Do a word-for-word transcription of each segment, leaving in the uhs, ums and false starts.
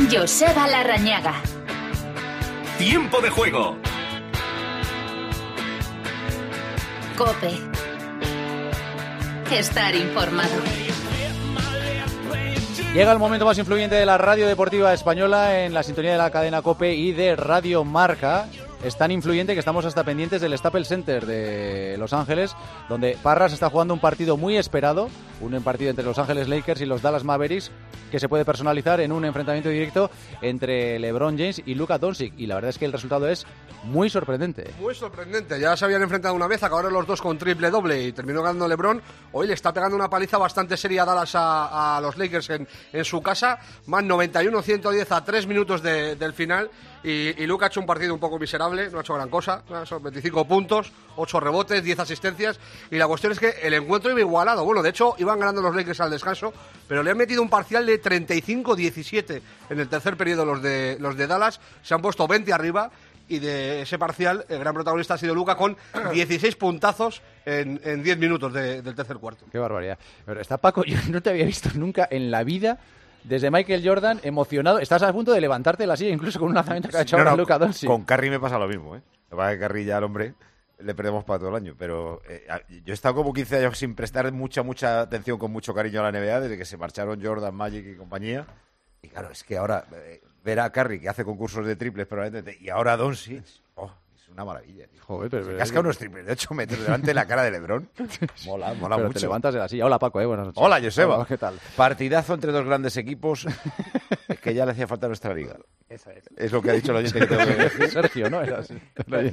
Joseba Larrañaga. Tiempo de juego. COPE. Estar informado. Llega el momento más influyente de la radio deportiva española en la sintonía de la cadena COPE y de Radio Marca. Es tan influyente que estamos hasta pendientes del Staples Center de Los Ángeles, donde Parras está jugando un partido muy esperado, un partido entre Los Ángeles Lakers y los Dallas Mavericks, que se puede personalizar en un enfrentamiento directo entre LeBron James y Luka Doncic. Y la verdad es que el resultado es muy sorprendente. Muy sorprendente. Ya se habían enfrentado una vez, acabaron los dos con triple doble y terminó ganando LeBron. Hoy le está pegando una paliza bastante seria a Dallas a, a los Lakers en, en su casa. Más noventa y uno a ciento diez a tres minutos de, del final. Y, y Luka ha hecho un partido un poco miserable, no ha hecho gran cosa, ¿no? Son veinticinco puntos, ocho rebotes, diez asistencias, y la cuestión es que el encuentro iba igualado. Bueno, de hecho, iban ganando los Lakers al descanso, pero le han metido un parcial de treinta y cinco diecisiete en el tercer periodo los de, los de Dallas, se han puesto veinte arriba, y de ese parcial el gran protagonista ha sido Luka con dieciséis puntazos en, en diez minutos de, del tercer cuarto. Qué barbaridad. Pero está Paco, yo no te había visto nunca en la vida... Desde Michael Jordan, emocionado. Estás a punto de levantarte de la silla, incluso con un lanzamiento que ha hecho no, ahora no, Luka Doncic. Con Curry me pasa lo mismo, ¿eh? Lo que pasa es que Curry ya al hombre le perdemos para todo el año. Pero eh, yo he estado como quince años sin prestar mucha, mucha atención, con mucho cariño a la N B A, desde que se marcharon Jordan, Magic y compañía. Y claro, es que ahora eh, ver a Curry, que hace concursos de triples probablemente, y ahora a Doncic, oh, es una maravilla. Joder, pero, se casca unos triples de ocho metros delante de la cara de LeBron. Mola, mola pero mucho. Te levantas de la silla. Hola, Paco, ¿eh? Buenas noches. Hola, Joseba. Hola, ¿qué tal? Partidazo entre dos grandes equipos. Es que ya le hacía falta a nuestra liga. Eso es. Es lo que ha dicho el oyente que tengo que decir. Sergio, ¿no? Era así.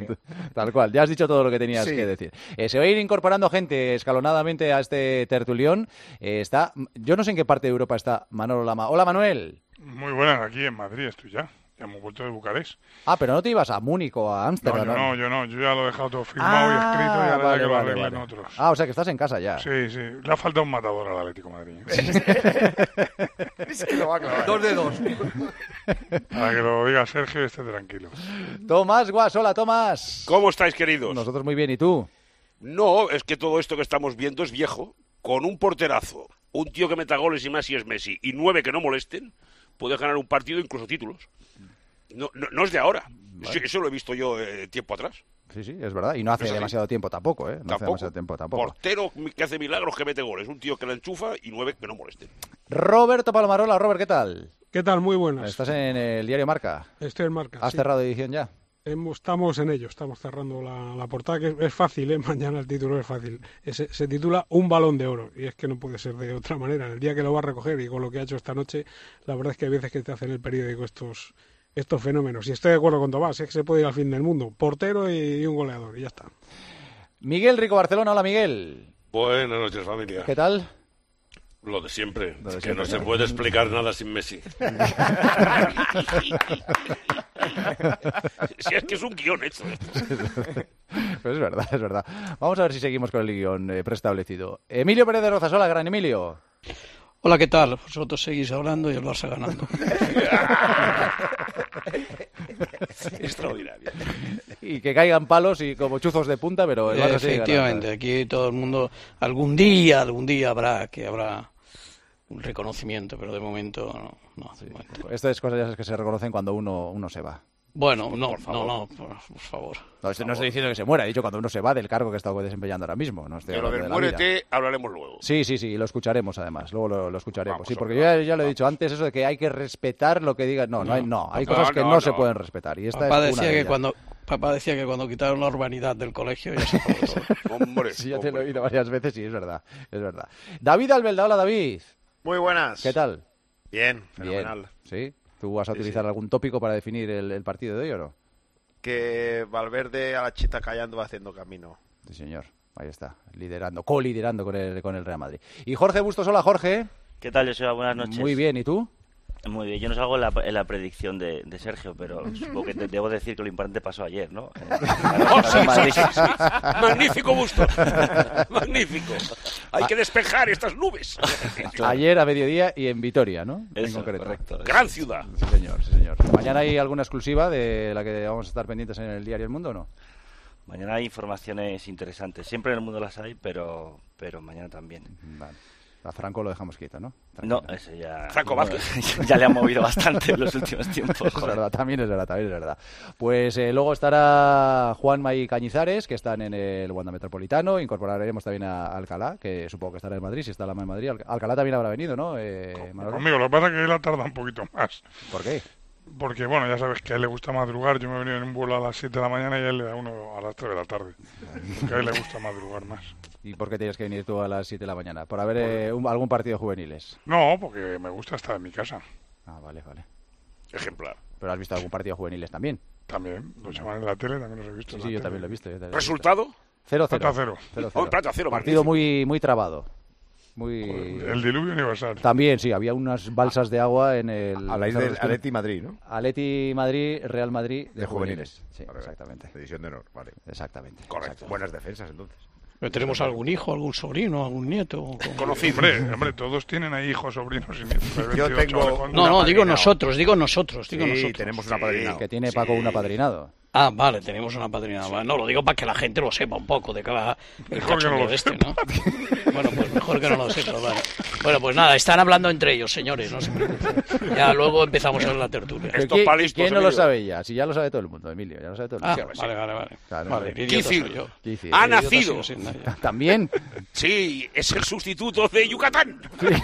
Tal cual. Ya has dicho todo lo que tenías sí. que decir. Eh, se va a ir incorporando gente escalonadamente a este tertulión. Eh, está, yo no sé en qué parte de Europa está Manolo Lama. Hola, Manuel. Muy buenas, aquí en Madrid estoy ya. Ya hemos vuelto de Bucarest. Ah, pero no te ibas a Múnich o a Ámsterdam. No, yo no, yo no. Yo ya lo he dejado todo firmado ah, y escrito y ahora vale, ya que lo arreglen vale, vale. otros. Ah, o sea que estás en casa ya. Sí, sí. Le ha faltado un matador al Atlético de Madrid. Es que lo va a clavar. Dos de dos. Para que lo diga Sergio y esté tranquilo. Tomás Guas, hola Tomás. ¿Cómo estáis, queridos? Nosotros muy bien, ¿y tú? No, es que todo esto que estamos viendo es viejo. Con un porterazo, un tío que meta goles y más si es Messi, y nueve que no molesten, puede ganar un partido, incluso títulos. No, no, no es de ahora. Vale. Eso lo he visto yo eh, tiempo atrás. Sí, sí, es verdad. Y no hace ¿Es demasiado tiempo tampoco, ¿eh? No tampoco. hace demasiado tiempo tampoco. Portero que hace milagros, que mete goles. Un tío que la enchufa y nueve que no molesten. Roberto Palomarola. Robert, ¿qué tal? ¿Qué tal? Muy buenas. ¿Estás en el diario Marca? Estoy en Marca, ¿Has sí. cerrado edición ya? Estamos en ello, estamos cerrando la, la portada, que es, es fácil, ¿eh? Mañana el título es fácil. Es, se titula Un balón de oro, y es que no puede ser de otra manera. El día que lo va a recoger y con lo que ha hecho esta noche, la verdad es que hay veces que te hacen el periódico estos... estos fenómenos, y estoy de acuerdo con Tomás, es que se puede ir al fin del mundo, portero y, y un goleador, y ya está. Miguel Rico Barcelona, hola Miguel. Buenas noches, familia. ¿Qué tal? Lo de siempre, Lo de es siempre, que no ¿no? se puede explicar nada sin Messi. Si es que es un guión hecho. Pues es verdad, es verdad. Vamos a ver si seguimos con el guión eh, preestablecido. Emilio Pérez de Rozas, hola, gran Emilio. Hola, ¿qué tal? Vosotros seguís hablando y el Barça ganando. Extraordinario. Y que caigan palos y como chuzos de punta, pero el Barça sigue efectivamente, ganando. Aquí todo el mundo, algún día, algún día habrá que habrá un reconocimiento, pero de momento no. no sí. de momento. Estas cosas que se reconocen cuando uno, uno se va. Bueno, no, no, no, por, por favor. No, estoy, no estoy diciendo que se muera, he dicho cuando uno se va del cargo que está desempeñando ahora mismo. No estoy Pero hablando del de la muérete vida. hablaremos luego. Sí, sí, sí, lo escucharemos además, luego lo, lo escucharemos. Vamos, sí, porque hombre, yo ya, ya lo he vamos. dicho antes, eso de que hay que respetar lo que digan. No, no, hay, no, hay No, cosas que no, no, se no. pueden respetar. Y esta Papá es una decía de que ellas. cuando papá decía que cuando quitaron la urbanidad del colegio ya se acabó todo. Hombre, Sí, ya te lo he hombre. oído varias veces y es verdad, es verdad. David Albelda, hola David. Muy buenas. ¿Qué tal? Bien, fenomenal. Bien. ¿Sí? ¿Tú vas a Sí, utilizar sí. algún tópico para definir el, el partido de hoy o no? Que Valverde a la chita callando va haciendo camino. Sí, señor. Ahí está, liderando, co-liderando con el, con el Real Madrid. Y Jorge Bustos, hola Jorge. ¿Qué tal, Joseba? Buenas noches. Muy bien, ¿y tú? Muy bien, yo no salgo en la, en la predicción de, de Sergio, pero supongo que te debo decir que lo importante pasó ayer, ¿no? Eh, Oh, sí, sí, sí, sí. Magnífico gusto. Magnífico. Hay que despejar estas nubes. Ayer a mediodía y en Vitoria, ¿no? En Eso, concreto. correcto. Gran ciudad. Sí, señor, sí, señor. ¿Mañana hay alguna exclusiva de la que vamos a estar pendientes en el diario El Mundo o no? Mañana hay informaciones interesantes. Siempre en el mundo las hay, pero, pero mañana también. Vale. A Franco lo dejamos quieto, ¿no? No, ese ya... Franco Vázquez. Ya le ha movido bastante en los últimos tiempos. Es verdad, también es verdad, también es verdad. Pues eh, luego estará Juanma y Cañizares, que están en el Wanda Metropolitano. Incorporaremos también a Alcalá, que supongo que estará en Madrid, si está la en Madrid. Al- Alcalá también habrá venido, ¿no? Eh, Manolo? Conmigo, lo que pasa es que él ha tardado un poquito más. ¿Por qué? Porque, bueno, ya sabes que a él le gusta madrugar. Yo me he venido en un vuelo a las siete de la mañana y a él le da uno a las tres de la tarde. Porque a él le gusta madrugar más. ¿Y por qué tienes que venir tú a las siete de la mañana? ¿Por haber eh, un- algún partido juveniles? No, porque me gusta estar en mi casa. Ah, vale, vale. Ejemplar. ¿Pero has visto algún partido juveniles también? También, lo llaman en la tele, también los he visto. Sí, en sí, la yo tele. también lo he visto. yo también lo he visto. ¿Resultado? cero cero. Plata cero. cero Oh, plata cero, Partido magnífico. muy, muy trabado. Muy... El diluvio universal. También, sí, había unas balsas de agua en el... Habláis del Atleti Madrid, ¿no? Atleti Madrid, Real Madrid De juveniles. Sí, Vale, exactamente. Edición de honor, vale. Exactamente. Correcto. Buenas defensas, entonces. Pero ¿tenemos algún hijo, algún sobrino, algún nieto? Conocido. Hombre, hombre, todos tienen ahí hijos, sobrinos y nietos. Hay Yo veintiocho, tengo- ¿cuántos? No, no, digo apadrinado. nosotros, digo nosotros, digo Sí, nosotros. tenemos un apadrinado. Que tiene Paco un apadrinado. Ah, vale, tenemos una padrina. Vale, no, lo digo para que la gente lo sepa un poco de cada el Mejor que no cachondeo lo este, ¿no? Bueno, pues mejor que no lo sepa, vale. Bueno, pues nada, están hablando entre ellos, señores, no se preocupen. Ya luego empezamos a la tertulia. Pero Esto ¿quién, palistos, ¿quién no lo Emilio. sabe ya? Si ya lo sabe todo el mundo, Emilio, ya lo sabe todo el Ah, mundo. vale, vale, vale. Claro, Vale, vale. el idiota Kicir. soy yo. ¿Qué dice? Ha El idiota nacido. sigo siendo yo. ¿También? Sí, es el sustituto de Yucatán.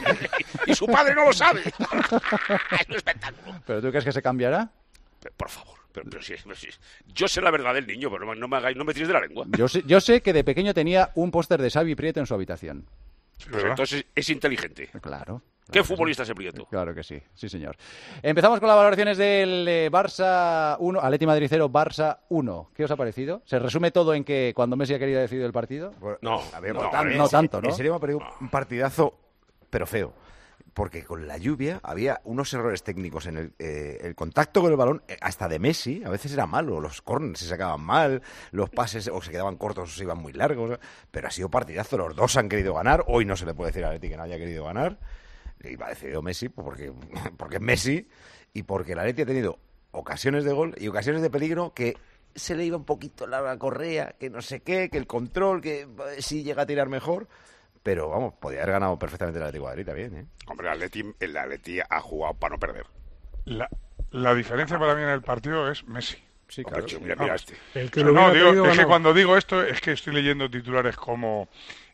Y su padre no lo sabe. Es un espectáculo. ¿Pero tú crees que se cambiará? Pero, por favor. Pero, pero sí, pero sí. Yo sé la verdad del niño, pero no, no me hagáis, no me tiréis de la lengua. Yo sé, yo sé que de pequeño tenía un póster de Xavi Prieto en su habitación. Sí, Pues ¿verdad? entonces es inteligente. Claro. ¿Qué futbolista es el Prieto? Claro que sí, sí señor. Empezamos con las valoraciones del eh, Barça uno, Atleti Madrid cero, Barça uno. ¿Qué os ha parecido? ¿Se resume todo en que cuando Messi ha querido decidir el partido? No, A ver, no, no, tan- en no se- tanto, ¿no? En serio me ha parecido un partidazo, pero feo. Porque con la lluvia había unos errores técnicos en el, eh, el contacto con el balón, eh, hasta de Messi, a veces era malo. Los corners se sacaban mal, los pases o se quedaban cortos o se iban muy largos. Pero ha sido partidazo, los dos han querido ganar. Hoy no se le puede decir a Atleti que no haya querido ganar. Y ha decidido Messi pues porque, porque es Messi y porque el Atleti ha tenido ocasiones de gol y ocasiones de peligro que se le iba un poquito la correa, que no sé qué, que el control, que eh, sí llega a tirar mejor. Pero vamos, podía haber ganado perfectamente el Atlético de Madrid también, ¿eh? Hombre, el Atleti, el Atleti ha jugado para no perder. La, la diferencia para mí en el partido es Messi. Sí, Hombre, claro. chico, mira, mira este. El que O sea, lo no, hubiera digo, tenido es que ganaba. cuando digo esto es que estoy leyendo titulares como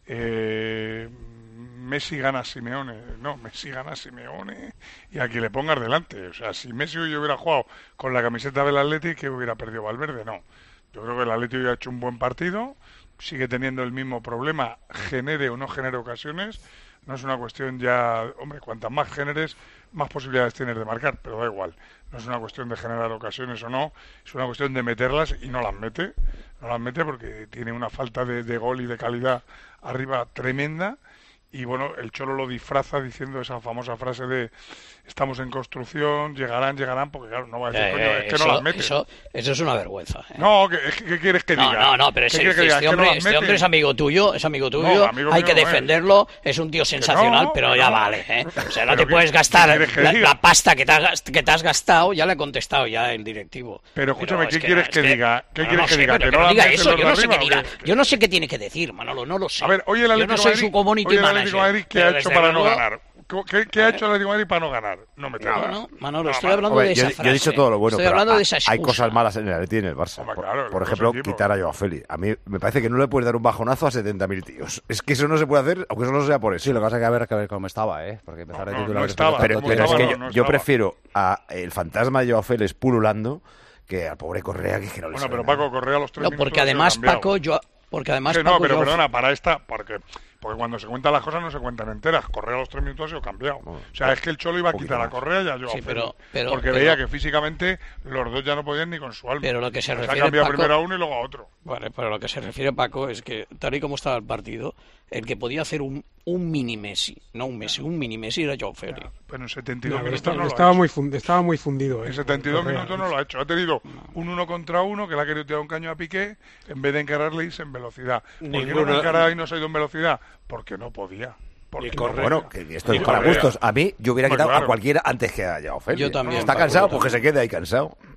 eh, Messi gana a Simeone. No, Messi gana a Simeone y aquí le pongas delante. O sea, si Messi hoy hubiera jugado con la camiseta del Atleti, que hubiera perdido Valverde, no. Yo creo que el Atleti hoy ha hecho un buen partido, sigue teniendo el mismo problema, genere o no genere ocasiones. No es una cuestión ya, hombre, cuantas más generes, más posibilidades tienes de marcar, pero da igual. No es una cuestión de generar ocasiones o no, es una cuestión de meterlas y no las mete. No las mete porque tiene una falta de, de gol y de calidad arriba tremenda. Y bueno, el Cholo lo disfraza diciendo esa famosa frase de estamos en construcción, llegarán, llegarán, porque claro, no va a decir, Eh, coño, es que eso, no las mete. eso, eso es una vergüenza. ¿eh? No, ¿qué, es que- ¿qué quieres que No, diga? no, no, pero ¿Qué ese, quieres que diga? este ¿Es que no hombre, las este mete? hombre es amigo tuyo, es amigo tuyo, amigo hay mío que no es. defenderlo, es un tío sensacional, no, pero que ya no. vale, ¿eh? O sea, no ¿Pero te qué- puedes qué gastar quieres que la, diga? la pasta que te, has, que te has gastado, ya le ha contestado ya el directivo. Pero escúchame, es ¿qué quieres es que diga? ¿Qué no, quieres no que sé, diga? pero ¿Que no no la diga meten eso, los yo de no sé qué arriba o dirá. qué? Yo no sé qué tiene que decir, Manolo, no lo sé. A ver, hoy el yo Atlético no soy de Madrid, su community hoy el manager. Atlético de Madrid, ¿qué pero ha hecho desde para no luego- ganar? ¿Qué, qué ha hecho el Atlético de Madrid para no ganar? No meter No, nada. no, Manolo, No, estoy Manolo. hablando Hombre, de esa yo, frase. yo he dicho todo lo bueno, Estoy pero hablando ha- de esa hay excusa. cosas malas en el Atleti y en el Barça. Hombre, por, claro, por los ejemplo, dos equipos. quitar a Joao Félix. A mí me parece que no le puedes dar un bajonazo a setenta mil tíos. Es que eso no se puede hacer, aunque eso no sea por eso. Sí, lo que pasa es que a ver, que ver cómo estaba, ¿eh? Porque empezar No, de no, titular no después de estaba, tanto pero, como pero es estaba, que no, yo, no yo estaba. prefiero a el fantasma de Joao Félix pululando que al pobre Correa, que, es que no le Bueno, sabe pero nada. Paco Correa a los tres No, minutos porque ha además cambiado. Paco, yo, porque además Sí, Paco, no, pero yo- perdona, para esta, porque, porque cuando se cuentan las cosas no se cuentan enteras. Correa a los tres minutos ha sido cambiado. O sea, es que el Cholo iba a Un quitar poquito a Correa y a Joao Sí, pero- Félix, pero- porque pero- veía que físicamente los dos ya no podían ni con su alma. Pero lo que se O sea, refiere, ha cambiado Paco- primero a uno y luego a otro. Vale, pero lo que se refiere Paco es que tal y como estaba el partido, el que podía hacer un, un mini Messi, no un Messi, un mini Messi era Joao Félix. Pero en setenta y dos No, pero minutos estaba, no lo estaba ha hecho. muy fund- estaba muy fundido. eh, En setenta y dos Correa. minutos no lo ha hecho. Ha tenido un uno contra uno que le ha querido tirar un caño a Piqué en vez de encararle irse en velocidad. ¿Por qué no Ninguna- lo ha encarado y no se ha ido en velocidad? Porque no podía. Porque Y no Correa. Bueno, que esto Y es para Correa. gustos. A mí, yo hubiera Hombre, quitado claro. a cualquiera antes que a Joao Félix. Yo también, Está Paco, cansado, yo pues que se quede ahí cansado.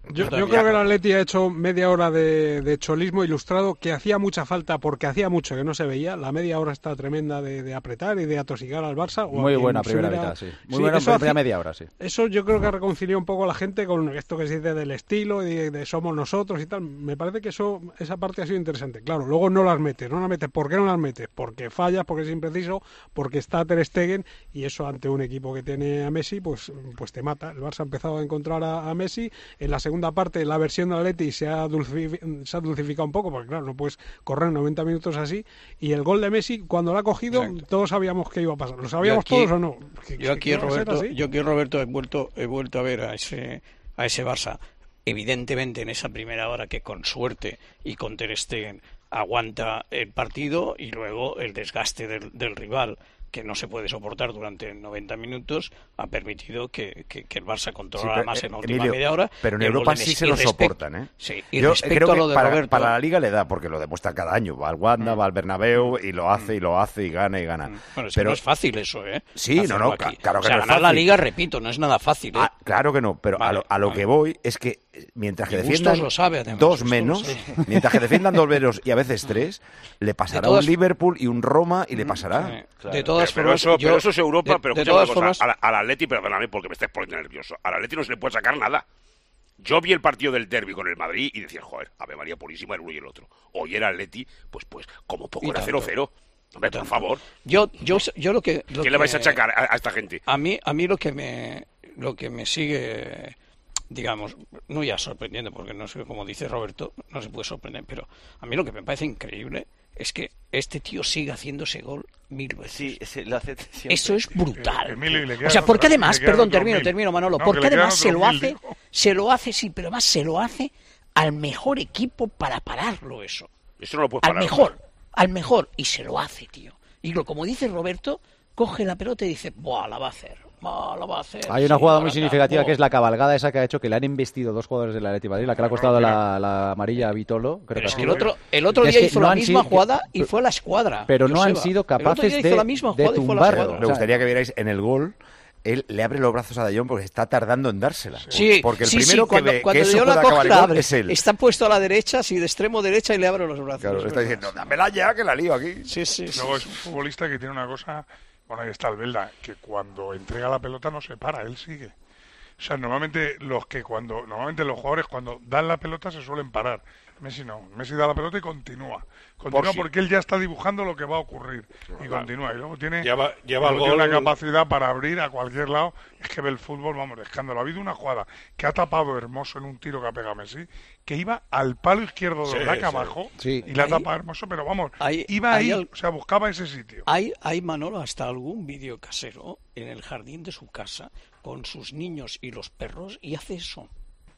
Yo, yo creo que el Atleti ha hecho media hora de, de cholismo ilustrado que hacía mucha falta porque hacía mucho que no se veía. La media hora está tremenda de, de apretar y de atosigar al Barça. O Muy a buena primera hubiera... mitad, sí. Muy sí, buena primera hacía... media hora, sí. Eso yo creo que ha reconciliado un poco a la gente con esto que se dice del estilo y de, de somos nosotros y tal. Me parece que eso esa parte ha sido interesante. Claro, luego no las metes, no las metes. ¿Por qué no las metes? Porque fallas, porque es impreciso, porque está Ter Stegen y eso ante un equipo que tiene a Messi, pues, pues te mata. El Barça ha empezado a encontrar a, a Messi. En la segunda parte, la versión de Atleti se ha, dulcifi- se ha dulcificado un poco, porque claro, no puedes correr noventa minutos así. Y el gol de Messi, cuando lo ha cogido, Exacto. todos sabíamos que iba a pasar. ¿Lo sabíamos aquí, todos o no? Que, yo aquí, Roberto, yo aquí, Roberto, he vuelto, he vuelto a ver a ese, a ese Barça. Evidentemente, en esa primera hora que con suerte y con Ter Stegen aguanta el partido y luego el desgaste del, del rival, que no se puede soportar durante noventa minutos, ha permitido que, que, que el Barça controlara sí, más en la última Emilio, media hora. Pero en Europa sí se lo soportan, ¿eh? Sí, y Yo respecto creo a lo de que para, Roberto... para la Liga le da, porque lo demuestra cada año. Va al Wanda, mm. va al Bernabéu y lo hace y lo hace y gana y gana. Mm. Bueno, es pero que no es fácil eso, ¿eh? Sí, no, no, aquí. claro que o sea, no es ganar fácil. la Liga, repito, no es nada fácil, ¿eh? Ah, claro que no, pero vale, a lo, a lo vale. que voy es que mientras que y defiendan lo sabe, además, dos menos, sí. mientras que defiendan dos menos y a veces tres, le pasará todas... un Liverpool y un Roma y le pasará. Sí, claro. De todas pero, formas, pero eso, yo, pero eso es Europa, de, pero de escúchame todas una cosa, formas... al, al Atleti, perdóname porque me estáis poniendo nervioso, al Atleti no se le puede sacar nada. Yo vi el partido del derbi con el Madrid y decía, joder, Ave María Purísima, el uno y el otro. Hoy era Atleti, pues pues como poco era cero cero. Hombre, por favor. Yo, yo, yo lo que... Lo ¿Qué que, le vais a achacar a, a esta gente? A mí, a mí lo que me, lo que me sigue, digamos, no ya sorprendiendo, porque no sé, como dice Roberto, no se puede sorprender, pero a mí lo que me parece increíble es que este tío siga haciendo ese gol mil veces. Sí, se lo hace siempre. Eso es brutal. Eh, Emilio, o sea, porque además, perdón, termino, mil. termino, Manolo, no, porque además se lo hace, mil, se lo hace, sí, pero además se lo hace al mejor equipo para pararlo eso. Eso no lo puedes Al parar. mejor, ¿no? al mejor, y se lo hace, tío. Y lo, como dice Roberto, coge la pelota y dice, ¡buah, la va a hacer! ¡Buah, la va a hacer! Hay una sí, jugada muy significativa oh. que es la cabalgada esa que ha hecho que le han embestido dos jugadores del Atleti Madrid, la que le ha costado la, la amarilla a Vitolo. Creo pero que es ha que sido. el otro, el otro día es que hizo no la misma sido, jugada que, y fue a la escuadra. Pero no Joseba. han sido capaces el otro día de, hizo la misma de jugada y fue a la tumbarlo. escuadra. Me gustaría que vierais en el gol. Él le abre los brazos a De Jong porque está tardando en dársela. Sí, porque el sí, primero sí, cuando, que ve cuando que eso De Jong la pueda coge, acabar la el abre. gol es él. Está puesto a la derecha, sí, de extremo derecha y le abre los brazos. Claro, está diciendo, dámela ya que la lío aquí. Sí, sí, sí. Luego es un futbolista que tiene una cosa, bueno, ahí está el Belda, que cuando entrega la pelota no se para, él sigue. O sea, normalmente los que cuando normalmente los jugadores cuando dan la pelota se suelen parar. Messi no, Messi da la pelota y continúa. Continúa Por si... porque él ya está dibujando lo que va a ocurrir y claro. continúa. Y luego tiene, lleva, lleva luego el tiene gol... una capacidad para abrir a cualquier lado. Es que ve el fútbol, vamos, de escándalo. Ha habido una jugada que ha tapado Hermoso en un tiro que ha pegado Messi, que iba al palo izquierdo de sí, Black sí. abajo sí. y la ha Ahí, tapado Hermoso, pero vamos, ahí, iba ahí, ahí el... o sea, buscaba ese sitio. Hay, hay, Manolo, hasta algún vídeo casero en el jardín de su casa con sus niños y los perros y hace eso.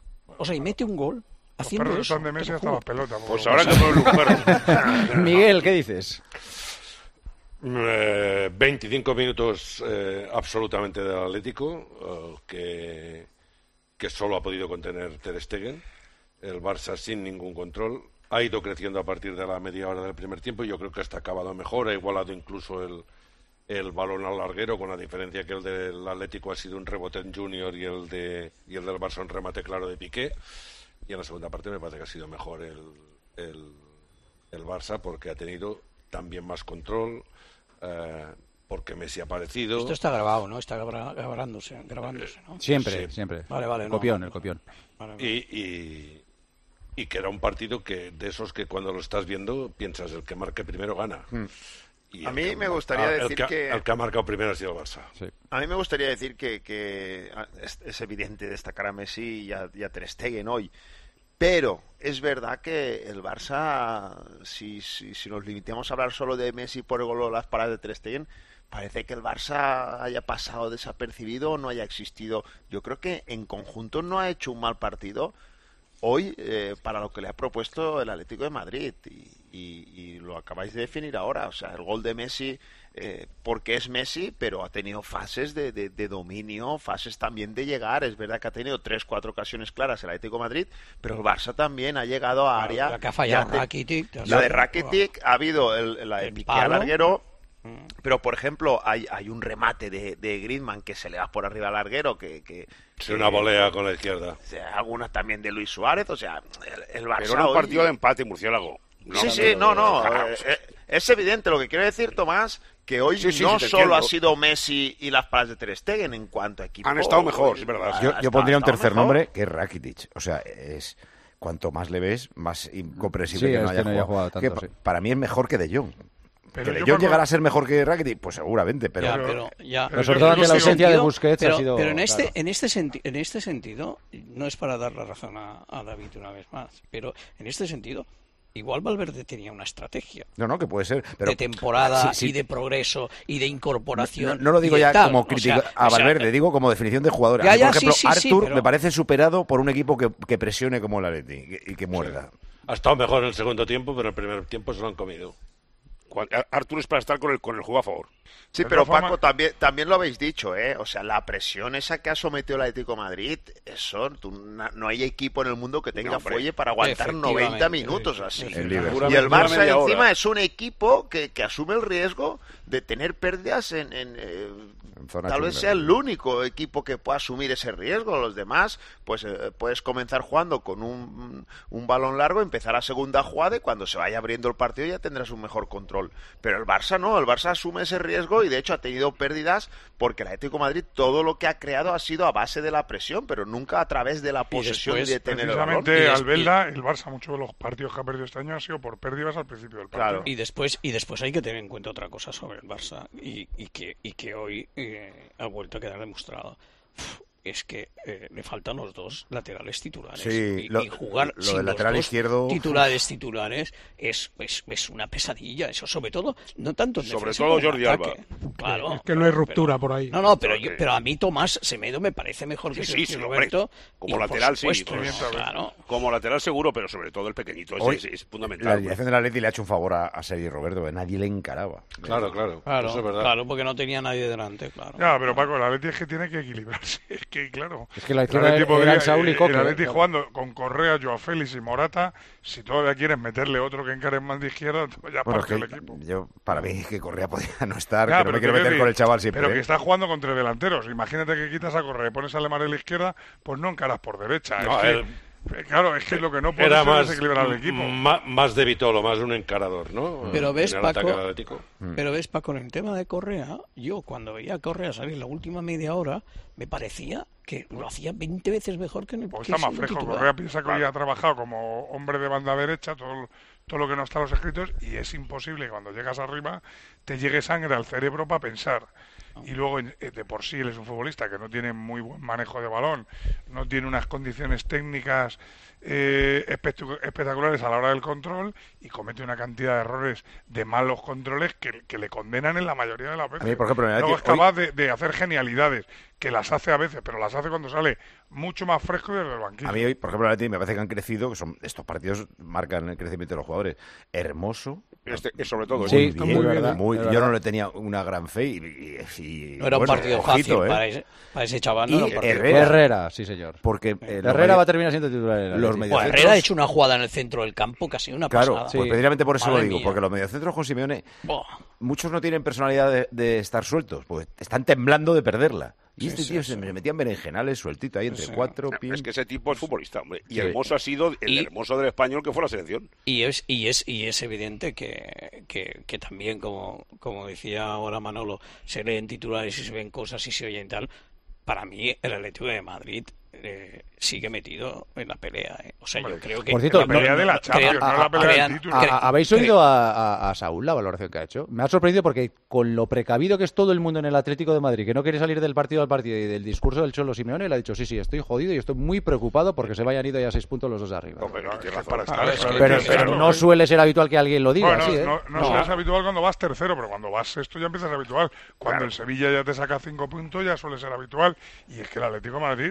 O sea, y mete un gol. Los haciendo perros eso, están de Messi hasta las pelotas. Pues ahora que ponen un perro. Miguel, ¿qué dices? Eh, veinticinco minutos eh, absolutamente del Atlético, eh, que, que solo ha podido contener Ter Stegen. El Barça sin ningún control. Ha ido creciendo a partir de la media hora del primer tiempo y yo creo que hasta ha acabado mejor. Ha igualado incluso el, el balón al larguero, con la diferencia que el del Atlético ha sido un rebote en Junior y el, de, y el del Barça un remate claro de Piqué. Y en la segunda parte me parece que ha sido mejor el, el, el Barça porque ha tenido también más control, eh, porque Messi ha aparecido. Esto está grabado, ¿no? Está gra grabándose, grabándose, ¿no? Siempre, Sí. siempre. Vale, vale. El no, copión, no, el copión. Vale, vale. Y, y, y que era un partido que de esos que cuando lo estás viendo piensas el que marque primero gana. Hmm. Y a mí que, me gustaría a, decir el que, que... el que ha marcado primero ha sido el Barça. Sí. A mí me gustaría decir que, que es, es evidente destacar a Messi y a, y a Ter Stegen hoy. Pero es verdad que el Barça, si, si, si nos limitamos a hablar solo de Messi por el gol o las paradas de Ter Stegen, parece que el Barça haya pasado desapercibido o no haya existido. Yo creo que en conjunto no ha hecho un mal partido hoy eh, para lo que le ha propuesto el Atlético de Madrid. Y, y, y lo acabáis de definir ahora. O sea, el gol de Messi... Eh, porque es Messi, pero ha tenido fases de, de, de dominio, fases también de llegar. Es verdad que ha tenido tres, cuatro ocasiones claras el Atlético de Madrid, pero el Barça también ha llegado a área. La que ha fallado te, Rakitic. La de Rakitic, ha habido el, la de el Piqué al larguero, Pero, por ejemplo, hay, hay un remate de, de Griezmann que se le va por arriba al larguero, que... que sí, una volea con la izquierda. O sea, algunas también de Luis Suárez, o sea, el, el Barça... Pero era un partido de empate, Murciélago. No, sí, sí, no, no. Eh, eh, es evidente. Lo que quiero decir, Tomás, que hoy sí, sí, no sí, solo entiendo. ha sido Messi y las palas de Ter Stegen en cuanto a equipo. Han estado mejor, es verdad. Yo, yo pondría un tercer mejor. nombre, que es Rakitic. O sea, es... Cuanto más le ves, más incomprensible Sí, que no es haya que no haya jugado. jugado tanto, Que sí. Para mí es mejor que De Jong. Pero Que De yo Jong por- llegará a ser mejor que Rakitic, pues seguramente, pero... Ya, pero, ya, pero sobre yo- todo yo ante la sigo- ausencia de sentido, Busquets pero, ha sido... pero en este claro. en este senti- en este sentido no es para dar la razón a, a David una vez más, pero en este sentido igual Valverde tenía una estrategia No, no, que puede ser. Pero... de temporada Sí, sí. y de progreso y de incorporación. No, no lo digo y de ya tal. como O crítica sea, a o sea, Valverde, digo como definición de jugador. Ya, A mí, ya, por ejemplo, sí, sí, sí, Artur pero- me parece superado por un equipo que, que presione como el Atleti y que, y que muerda. Ha estado mejor en el segundo tiempo, pero en el primer tiempo se lo han comido. Artur es para estar con el, con el juego a favor. Sí, De pero todas Paco, formas- también, también lo habéis dicho, ¿eh? O sea, la presión esa que ha sometido el Atlético de Madrid, eso, tú, na- no hay equipo en el mundo que tenga No, hombre. fuelle para aguantar Efectivamente, noventa minutos sí, así. sí, El líder. Y el Dura Barça media hora. encima es un equipo que, que asume el riesgo de tener pérdidas en... en, eh, En zona tal vez chunga. sea el único equipo que pueda asumir ese riesgo. Los demás, pues eh, puedes comenzar jugando con un, un balón largo, empezar a segunda jugada y cuando se vaya abriendo el partido ya tendrás un mejor control. Pero el Barça no, el Barça asume ese riesgo y de hecho ha tenido pérdidas porque el Atlético de Madrid todo lo que ha creado ha sido a base de la presión, pero nunca a través de la posesión y, después, de tener el balón. Precisamente, Y des- Albelda, el Barça, muchos de los partidos que ha perdido este año han sido por pérdidas al principio del partido. Claro. Y después, y después hay que tener en cuenta otra cosa sobre el Barça y, y que, y que hoy eh, ha vuelto a quedar demostrado. Uf, es que eh, le faltan los dos laterales titulares. Sí, y, lo- y jugar lo sin del los lateral dos izquierdo, titulares titulares es, es, es una pesadilla. Eso sobre todo, no tanto en Sobre defensa todo como en Jordi ataque. Alba. Claro, Es que no hay pero- ruptura por ahí. No, no, pero, Ok. yo, pero a mí Tomás Semedo me parece mejor que Sí, sí, Sergio sí, hombre. Roberto. Como y, lateral, por sí, supuesto, pues, claro. Como lateral seguro, pero sobre todo el pequeñito. Ese Hoy, es, es La fundamental. alineación del Atleti le ha hecho un favor a, a Sergi Roberto, que nadie le encaraba. Claro, claro. Claro, Eso es verdad. claro, porque no tenía nadie delante, claro. Ya, pero Paco, el Atleti es que tiene que equilibrarse. Es que, claro. Es que la el izquierda Atleti era podría- el Saúl y el Coque. Atleti claro. jugando con Correa, Joao Félix y Morata, si todavía quieres meterle otro que encare más de izquierda, ya Bueno, es parte que el equipo. yo, para mí, que Correa podía no estar, Ya, que no pero me quiero te meter quiero con el decir, chaval siempre. Pero ¿eh? que está jugando con tres delanteros. Imagínate que quitas a Correa y pones a Lemar en la izquierda, pues no encaras por derecha. No, es que, él- eh, claro, es que lo que no puede Era ser más, es desequilibrar al equipo. ma- más de Vitolo, más un encarador, ¿no? Pero ves, En el ataque Paco, del Atlético. pero ves, Paco, en el tema de Correa, yo cuando veía a Correa salir la última media hora, me parecía que lo hacía veinte veces mejor que en el Pues que está más siendo fresco. titular. Correa piensa que hoy ha trabajado como hombre de banda derecha, todo, todo lo que no está en los escritos, y es imposible que cuando llegas arriba te llegue sangre al cerebro para pensar. Y luego, en- eh, de por sí, él es un futbolista que no tiene muy buen manejo de balón, no tiene unas condiciones técnicas eh, espectacu- espectaculares a la hora del control y comete una cantidad de errores de malos controles que, que le condenan en la mayoría de las veces. A mí, por ejemplo, en el Luego es Atleti, hoy- capaz de, de hacer genialidades, que las hace a veces, pero las hace cuando sale mucho más fresco desde el banquillo. A mí hoy, por ejemplo, el Atleti me parece que han crecido, que son estos partidos marcan el crecimiento de los jugadores. Hermoso. Este, es sobre todo. Muy Sí, bien, está muy bien, muy- es yo verdad. no le tenía una gran fe y, y- y- No era un bueno, partido ojito, fácil ¿eh? para, ese, para ese chaval. No Y era un partido Herrera. Herrera, sí señor. Porque eh, los Herrera medio- va a terminar siendo titular en el los Atleti. medios- Bueno, Herrera ha hecho una jugada en el centro del campo que ha sido una Claro, pasada. pues precisamente por eso Madre lo digo, mía. porque los mediocentros con Simeone, Buah. muchos no tienen personalidad de, de estar sueltos, pues están temblando de perderla. Y Sí, este sí, tío sí. se me metía en berenjenales sueltito ahí entre Sí. cuatro. No, pim. es que ese tipo es futbolista, hombre. Y Sí. Hermoso ha sido el Y- hermoso del español que fue la selección. Y es, y es, y es evidente que, que, que también, como, como decía ahora Manolo, se leen titulares y se ven cosas y se oyen tal. Para mí, el Atlético de Madrid eh, sigue metido en la pelea. eh. O sea, yo creo que... Por cierto, la pelea de la Champions, crea- no la pelea crean- del título. ¿A- cre- a- ¿Habéis cre- oído a, a- a Saúl la valoración que ha hecho? Me ha sorprendido porque con lo precavido que es todo el mundo en el Atlético de Madrid, que no quiere salir del partido al partido y del discurso del Cholo Simeone, le ha dicho, sí, sí, estoy jodido y estoy muy preocupado porque se vayan ido ya seis puntos los dos de arriba. No, pero, Es que razón. para estar- Claro, es que- Pero, es que- pero claro, no suele ser habitual que alguien lo diga Bueno, así, ¿eh? no, no, No. es habitual cuando vas tercero, pero cuando vas sexto ya empiezas a habitual. Cuando el Sevilla ya te saca cinco puntos ya suele ser habitual. Y es que el Atlético de Madrid, repito,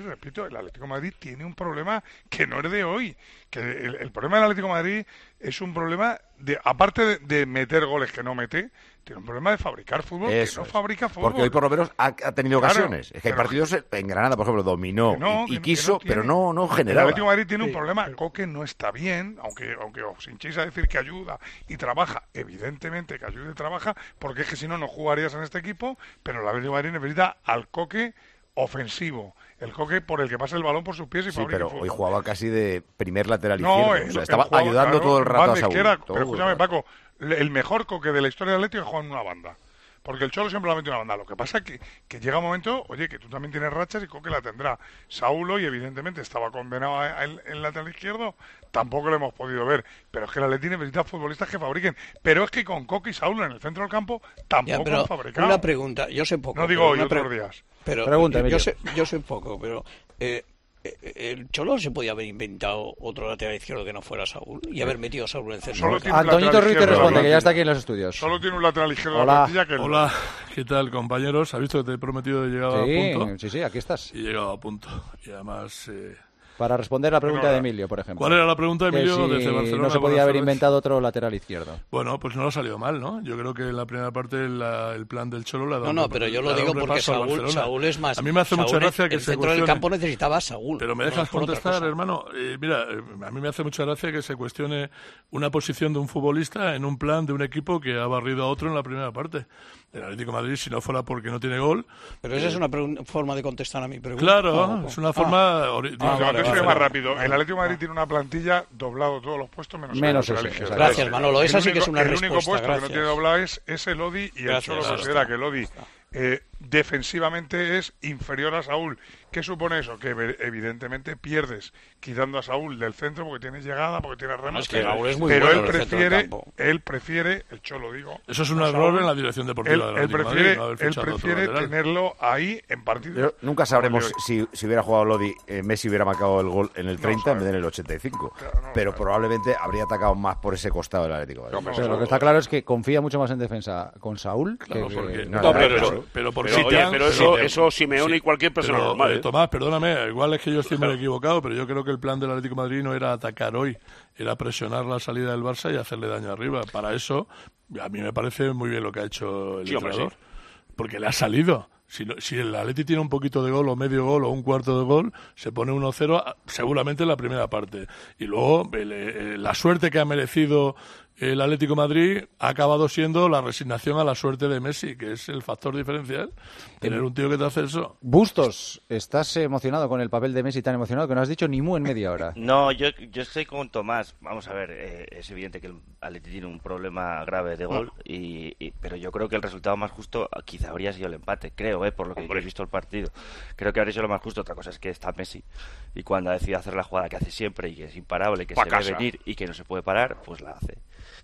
el Atlético de Madrid tiene un problema que no es de hoy. Que el, el problema del Atlético de Madrid es un problema, de aparte de, de meter goles que no mete, tiene un problema de fabricar fútbol Eso que no es. fabrica fútbol. Porque hoy por lo menos ha, ha tenido Claro, ocasiones. Es que hay pero- partidos en Granada, por ejemplo, dominó Que no, y, y que- quiso, que no pero tiene. no, no El generaba. Atlético de Madrid tiene un Sí. problema. Coque no está bien, aunque aunque os hinchéis a decir que ayuda y trabaja. Evidentemente que ayuda y trabaja, porque es que si no, no jugarías en este equipo. Pero el Atlético de Madrid necesita al Coque ofensivo. El Coque por el que pase el balón por sus pies y Sí, fabrique pero fútbol. hoy jugaba casi de primer lateral No, izquierdo. él- O sea, él estaba jugaba, ayudando claro, todo el rato banda a Saúl. izquierda, todo pero el escúchame, rato. Paco, le- el mejor Coque de la historia del Atlético juega en una banda. Porque el Cholo siempre lo ha metido en una banda. Lo que pasa es que, que llega un momento, oye, que tú también tienes rachas y Coque la tendrá. Saúl hoy, evidentemente, estaba condenado a- a- en el lateral izquierdo, tampoco lo hemos podido ver. Pero es que el Atlético necesita futbolistas que fabriquen. Pero es que con Coque y Saúl en el centro del campo tampoco Ya, pero han fabricado. una pregunta, yo sé poco. No digo pero hoy, una otros pre- días. Pero Pregunta, yo, Emilio. sé, yo sé poco, pero eh, eh, el Cholo se podía haber inventado otro lateral izquierdo que no fuera Saúl y haber metido a Saúl en el centro. Solo del tiene campo. un Antoñito lateral Ruiz te izquierdo, responde, la que ya está plantilla. aquí en los estudios. Solo tiene un lateral izquierdo de Hola. la plantilla que es Hola, ¿qué tal, compañeros? ¿Has visto que te he prometido de llegar a punto? Sí, sí, sí, aquí estás. Y he llegado a punto. Y además... Eh... Para responder la pregunta de Emilio, por ejemplo. ¿Cuál era la pregunta de Que Emilio si desde Barcelona? no se podía Buenas haber tardes. inventado otro lateral izquierdo. Bueno, pues no lo ha salido mal, ¿no? Yo creo que en la primera parte la- el plan del Cholo le ha dado No, un no, repa- pero yo le lo ha dado digo un porque repaso al Saúl, Barcelona. Saúl es más... A mí me hace Saúl mucha en- gracia que el se centro del cuestione... campo necesitaba a Saúl. Pero me no dejas es por otra contestar, cosa. hermano. Eh, mira, eh, a mí me hace mucha gracia que se cuestione una posición de un futbolista en un plan de un equipo que ha barrido a otro en la primera parte. El Atlético de Madrid, si no fuera porque no tiene gol... Pero esa eh, es una pregun- forma de contestar a mi pregunta. Claro, ¿O cómo? es una Ah. forma... ori- No, vale, no, vale, te vale. más rápido. El Atlético de Madrid tiene una plantilla doblado todos los puestos menos, Menos el lateral ese, izquierdo. exacto. Gracias, Manolo. El Esa sí que único- es una El único respuesta, puesto que no gracias. tiene doblado es, es el Lodi y el Gracias, Cholo ya considera está. que el Lodi eh, defensivamente es inferior a Saúl. ¿Qué supone eso? Que ev- evidentemente pierdes quitando a Saúl del centro porque tienes llegada, porque tienes remate. es que Saúl es muy pero bueno él en el centro del prefiere, campo. él prefiere, el Cholo digo. Eso es un a error Saúl, en la dirección deportiva él, del él Atlético de prefiere, Madrid, no haber él fichado otro prefiere lateral. tenerlo ahí en partido. Pero nunca sabremos si, si hubiera jugado Lodi, eh, Messi hubiera marcado el gol en el treinta en vez de en el ochenta y cinco. Pero probablemente habría atacado más por ese costado del Atlético de Madrid. Pero lo que está claro es que confía mucho más en defensa con Saúl Claro, que- porque- que- no, No, pero, pero- pero, pero por pero, si oye, te han- pero eso- te- eso Simeone y cualquier persona pero, normal, eh, ¿eh? Tomás, perdóname, igual es que yo estoy muy equivocado, pero yo creo que el plan del Atlético de Madrid no era atacar hoy, era presionar la salida del Barça y hacerle daño arriba. Para eso, a mí me parece muy bien lo que ha hecho el Sí, hombre, entrenador, porque le ha salido. Si, no- si el Atleti tiene un poquito de gol o medio gol o un cuarto de gol, se pone uno cero seguramente en la primera parte. Y luego el, eh, la suerte que ha merecido el Atlético de Madrid ha acabado siendo la resignación a la suerte de Messi, que es el factor diferencial. Tener un tío que te hace eso. Bustos, ¿estás emocionado con el papel de Messi tan emocionado que no has dicho ni mu en media hora? No, yo, yo estoy con Tomás. Vamos a ver, eh, es evidente que el Atleti tiene un problema grave de gol, y, y- pero yo creo que el resultado más justo quizá habría sido el empate, creo, eh, por lo que yo he visto el partido. Creo que habría sido lo más justo. Otra cosa es que está Messi y cuando ha decidido hacer la jugada que hace siempre y que es imparable, que Pa' se casa. ve venir y que no se puede parar, pues la hace.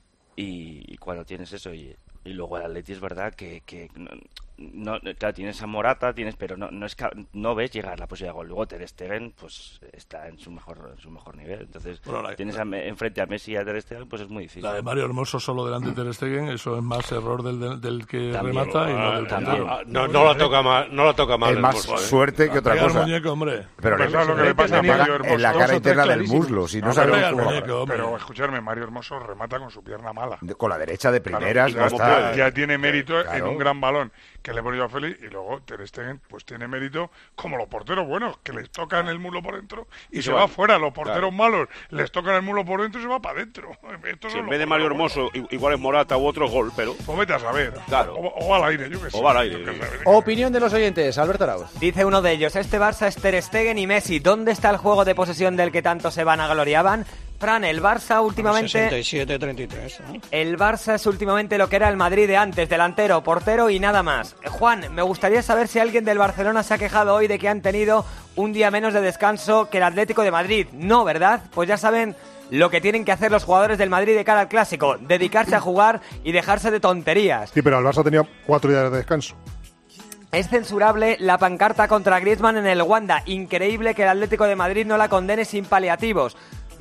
Y, y cuando tienes eso y, y luego el Atleti es verdad que, que no, no- claro, tienes a Morata, tienes pero no no es ca- no ves llegar la posibilidad de gol. Luego Ter Stegen pues está en su mejor en su mejor nivel. Entonces, Bueno, la- tienes a Me- enfrente a Messi y a Ter Stegen, pues es muy difícil. La de Mario Hermoso solo delante de Ter Stegen, eso es más error del, del, del que También. remata y no Ah, del también. portero. ah, no, no la toca mal, no la toca mal. Es el más Hermoso, ¿eh? suerte que otra Pega el cosa. muñeco, hombre. Pero Pues le, ¿sabes lo que le pasa a pega Mario Hermoso? en la Dos cara o tres interna del clarísimos. muslo. Si no, No, sabemos pega el cómo- muñeco, hombre. Pero escucharme, Mario Hermoso remata con su pierna mala. con la derecha de Claro, primeras. y no como está- que ya tiene mérito en Claro. un gran balón que le pone yo a Félix, y luego Ter Stegen pues tiene mérito como los porteros buenos, que les tocan el mulo por dentro y, Y se se va van. afuera. Los porteros Claro. malos les tocan el mulo por dentro y se va para adentro. Estos Si son en los vez de Mario porteros Hermoso i- igual es Morata u otro gol, pero buenos. Pues vete a saber. Claro. O, o al aire, yo que sé. O va al aire. Yo qué sé. Opinión de los oyentes, Alberto Arauz. Dice uno de ellos, este Barça es Ter Stegen y Messi. ¿Dónde está el juego de posesión del que tanto se vanagloriaban? Fran, el Barça últimamente... sesenta y siete treinta y tres, ¿no? El Barça es últimamente lo que era el Madrid de antes, delantero, portero y nada más. Eh, Juan, me gustaría saber si alguien del Barcelona se ha quejado hoy de que han tenido un día menos de descanso que el Atlético de Madrid. No, ¿verdad? Pues ya saben lo que tienen que hacer los jugadores del Madrid de cara al Clásico, dedicarse a jugar y dejarse de tonterías. Sí, pero el Barça tenía cuatro días de descanso. Es censurable la pancarta contra Griezmann en el Wanda. Increíble que el Atlético de Madrid no la condene sin paliativos.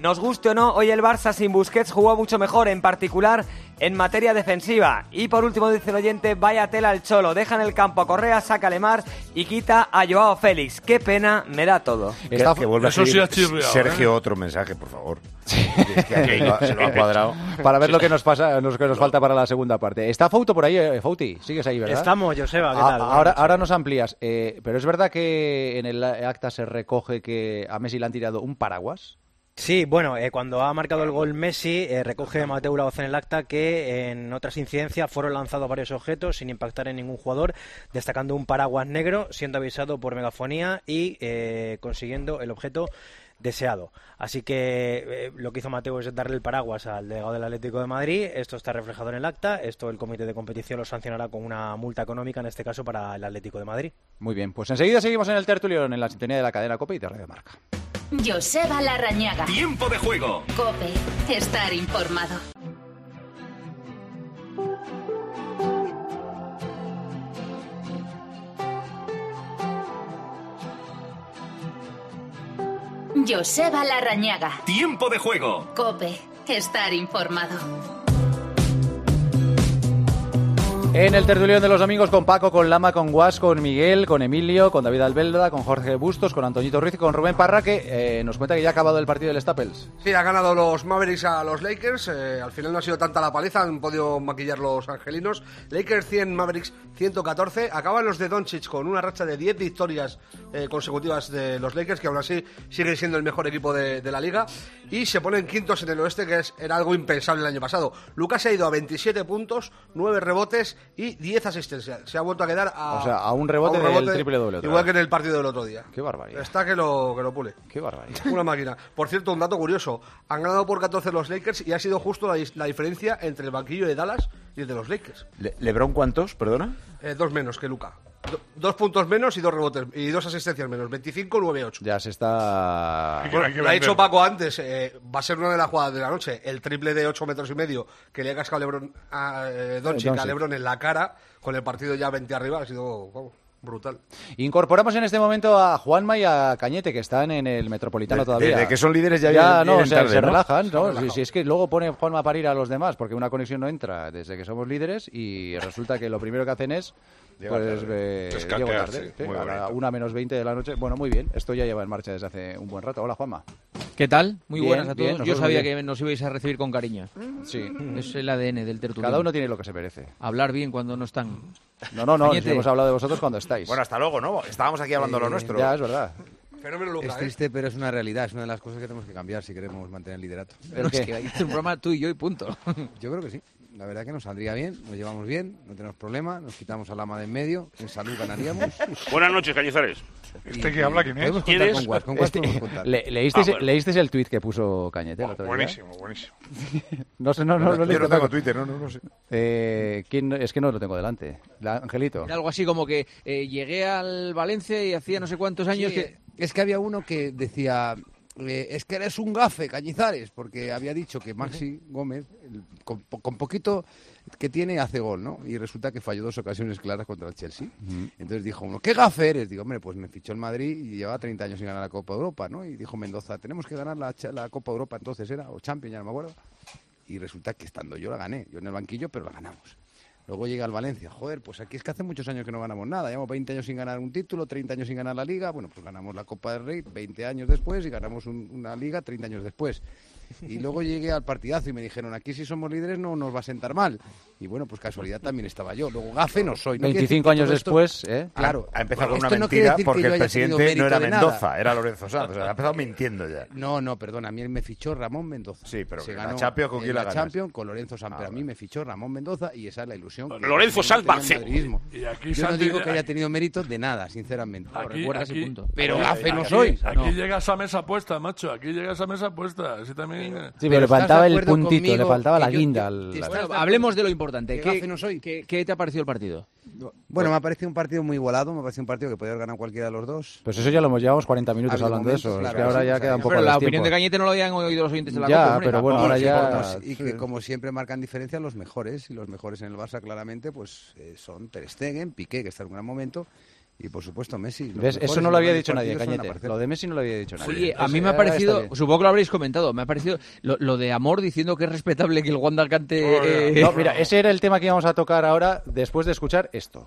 Nos guste o no, hoy el Barça sin Busquets jugó mucho mejor, en particular en materia defensiva. Y por último dice el oyente, vaya tela al Cholo, deja en el campo a Correa, saca a Lemar y quita a Joao Félix. Qué pena me da todo. Que, que vuelva Eso a sí ha escribir chirriado, Sergio ¿eh? otro mensaje, por favor. Es que aquí lo- se lo ha cuadrado. Para ver lo que nos pasa, lo que nos falta para la segunda parte. Está Fouto por ahí, eh, Fouti, sigues ahí, ¿verdad? Estamos, Joseba, ¿qué A- tal? ahora, ahora nos amplías, eh, pero es verdad que en el acta se recoge que a Messi le han tirado un paraguas. Sí, bueno, eh, cuando ha marcado el gol Messi, eh, recoge Mateu Laoz en el acta que en otras incidencias fueron lanzados varios objetos sin impactar en ningún jugador, destacando un paraguas negro, siendo avisado por megafonía y eh, consiguiendo el objeto deseado. Así que eh, lo que hizo Mateu es darle el paraguas al delegado del Atlético de Madrid. Esto está reflejado en el acta. Esto el comité de competición lo sancionará con una multa económica, en este caso para el Atlético de Madrid. Muy bien, pues enseguida seguimos en el tertulión, en la sintonía de la cadena COPE y de Radio Marca. Joseba Larrañaga. Tiempo de juego. COPE. Estar informado. Joseba Larrañaga. Tiempo de juego. COPE. Estar informado. En el tertulión de los domingos con Paco, con Lama, con Guas, con Miguel, con Emilio, con David Albelda, con Jorge Bustos, con Antoñito Ruiz y con Rubén Parra, que eh, nos cuenta que ya ha acabado el partido del Staples. Sí, ha ganado los Mavericks a los Lakers. Eh, al final no ha sido tanta la paliza, han podido maquillar los angelinos. Lakers cien, Mavericks ciento catorce. Acaban los de Doncic con una racha de diez victorias eh, consecutivas de los Lakers, que aún así siguen siendo el mejor equipo de, de la liga. Y se ponen quintos en el oeste, que es, era algo impensable el año pasado. Lucas ha ido a veintisiete puntos, nueve rebotes y diez asistencias. Se ha vuelto a quedar a, O sea, a un rebote, a un rebote del triple doble. otra igual vez. que en el partido del otro día. Qué barbaridad. Está que lo, que lo pule. Qué barbaridad. Una máquina. Por cierto, un dato curioso. Han ganado por catorce los Lakers y ha sido justo la, la diferencia entre el banquillo de Dallas y el de los Lakers. Le- ¿Lebron cuántos, perdona? Eh, dos menos que Luka. Do- dos puntos menos y dos rebotes y dos asistencias menos. veinticinco nueve ocho. Ya se está... Bueno, lo ha dicho Paco antes, eh, va a ser una de las jugadas de la noche. El triple de ocho metros y medio que le ha cascado Lebron a eh, Doncic, Doncic. a Lebron en la cara, con el partido ya veinte arriba, ha sido vamos, brutal. Incorporamos en este momento a Juanma y a Cañete, que están en el Metropolitano De- todavía. desde que son líderes ya Ya, vienen- no, vienen se, tarde, se ¿no? relajan, Se han ¿no? relajado. Si, si es que luego pone Juanma para ir a los demás, porque una conexión no entra desde que somos líderes y resulta que lo primero que hacen es... Llegar Pues tarde. eh, Escaquear, llego tarde, sí, sí, muy a la bonito. una menos veinte de la noche. Bueno, muy bien, esto ya lleva en marcha desde hace un buen rato. Hola, Juanma. ¿Qué tal? Muy Bien, buenas a bien, todos. Yo nosotros sabía muy bien. que nos ibais a recibir con cariño. Sí. Es el A D N del tertuliano. Cada uno tiene lo que se merece. Hablar bien cuando no están. No, no, no, Cañete. hemos hablado de vosotros cuando estáis. Bueno, hasta luego, ¿no? Estábamos aquí hablando de lo Eh, nuestro. Ya, es verdad. Fenómeno Luka, Es triste, pero es una realidad. Es una de las cosas que tenemos que cambiar si queremos mantener el liderato. No, es que hay que hacer un programa tú y yo y punto. Yo creo que sí. La verdad que nos saldría bien, nos llevamos bien, no tenemos problema, nos quitamos a Lama de en medio, en salud ganaríamos. Buenas noches, Cañizares. Este que habla, ¿quién es? Podemos ¿Quién contar es? con Guas, con Guas Este- podemos contar. le- ¿leísteis, Ah, bueno. ¿Leísteis el tuit que puso Cañete el Oh, otro día? buenísimo, buenísimo. No sé, no, no, no, Yo leí no tampoco. tengo Twitter, no, no, no sé. Eh, ¿quién- es que no lo tengo delante. La- Angelito. Era algo así como que eh, llegué al Valencia y hacía no sé cuántos años Sí, que... Es que había uno que decía, eh, es que eres un gafe, Cañizares, porque había dicho que Maxi Gómez, el- con, po- con poquito que tiene, hace gol, ¿no? Y resulta que falló dos ocasiones claras contra el Chelsea. Entonces dijo uno, ¿qué gafe eres? Digo, hombre, pues me fichó el Madrid y llevaba treinta años sin ganar la Copa Europa, ¿no? Y dijo Mendoza, tenemos que ganar la, cha- la Copa Europa, entonces era, o Champions, ya no me acuerdo. Y resulta que estando yo la gané, yo en el banquillo, pero la ganamos. Luego llega al Valencia, joder, pues aquí es que hace muchos años que no ganamos nada, llevamos veinte años sin ganar un título, treinta años sin ganar la Liga, bueno, pues ganamos la Copa del Rey veinte años después y ganamos un- una Liga treinta años después. Y luego llegué al partidazo y me dijeron, aquí si somos líderes no nos va a sentar mal. Y bueno, pues casualidad también estaba yo. Luego gafe no soy. No quiere decir veinticinco que años todo esto- después, ¿eh? Claro. Ha empezado con Esto una no quiere mentira decir que porque yo el haya tenido presidente no mérito era de nada. Mendoza, era Lorenzo Sanz. O sea, ha empezado mintiendo ya. No, no, perdona, a mí me fichó Ramón Mendoza. Sí, pero Se la ganó Champions, ¿con en quién la la ganas? Champions con Lorenzo Sanz, pero a mí me fichó Ramón Mendoza y esa es la ilusión. que Lorenzo yo Sanz tengo en Barceo. madridismo. Y aquí Yo no Santi- digo que haya tenido mérito de nada, sinceramente. Aquí- recuerda ese aquí- punto. Pero aquí- gafe no aquí- soy. Aquí No. llega esa mesa puesta, macho. Aquí llega esa mesa puesta. Así también. eh. Sí, pero le ¿estás faltaba de el acuerdo puntito, le conmigo faltaba la que yo- guinda. yo- al- ¿estás la- de Bueno, hablemos de lo importante. ¿Qué ¿Qué, gafe no soy? qué- qué te ha parecido el partido? Bueno, me ha parecido un partido muy igualado, me ha parecido un partido que podía haber ganado cualquiera de los dos. Pues eso ya lo hemos llevado cuarenta minutos Ha habido hablando de eso. momentos, Es que claro, ahora sí, ya o sea, queda un yo- poco Pero la de opinión de tiempo. Cañete no lo habían oído los oyentes de la Ya, COPE, hombre. pero bueno, Tampoco. ahora ya- Pues, y que como siempre marcan diferencia los mejores, y los mejores en el Barça claramente pues eh, son Ter Stegen, Piqué, que está en un gran momento, Y por supuesto Messi. ¿Ves? Eso no lo había dicho nadie, Cañete. Lo de Messi no lo había dicho nadie. Oye, a mí me ha parecido, supongo que lo habréis comentado, me ha parecido lo, lo de Amor diciendo que es respetable que el Wanda cante... Eh... No, mira, ese era el tema que íbamos a tocar ahora después de escuchar esto.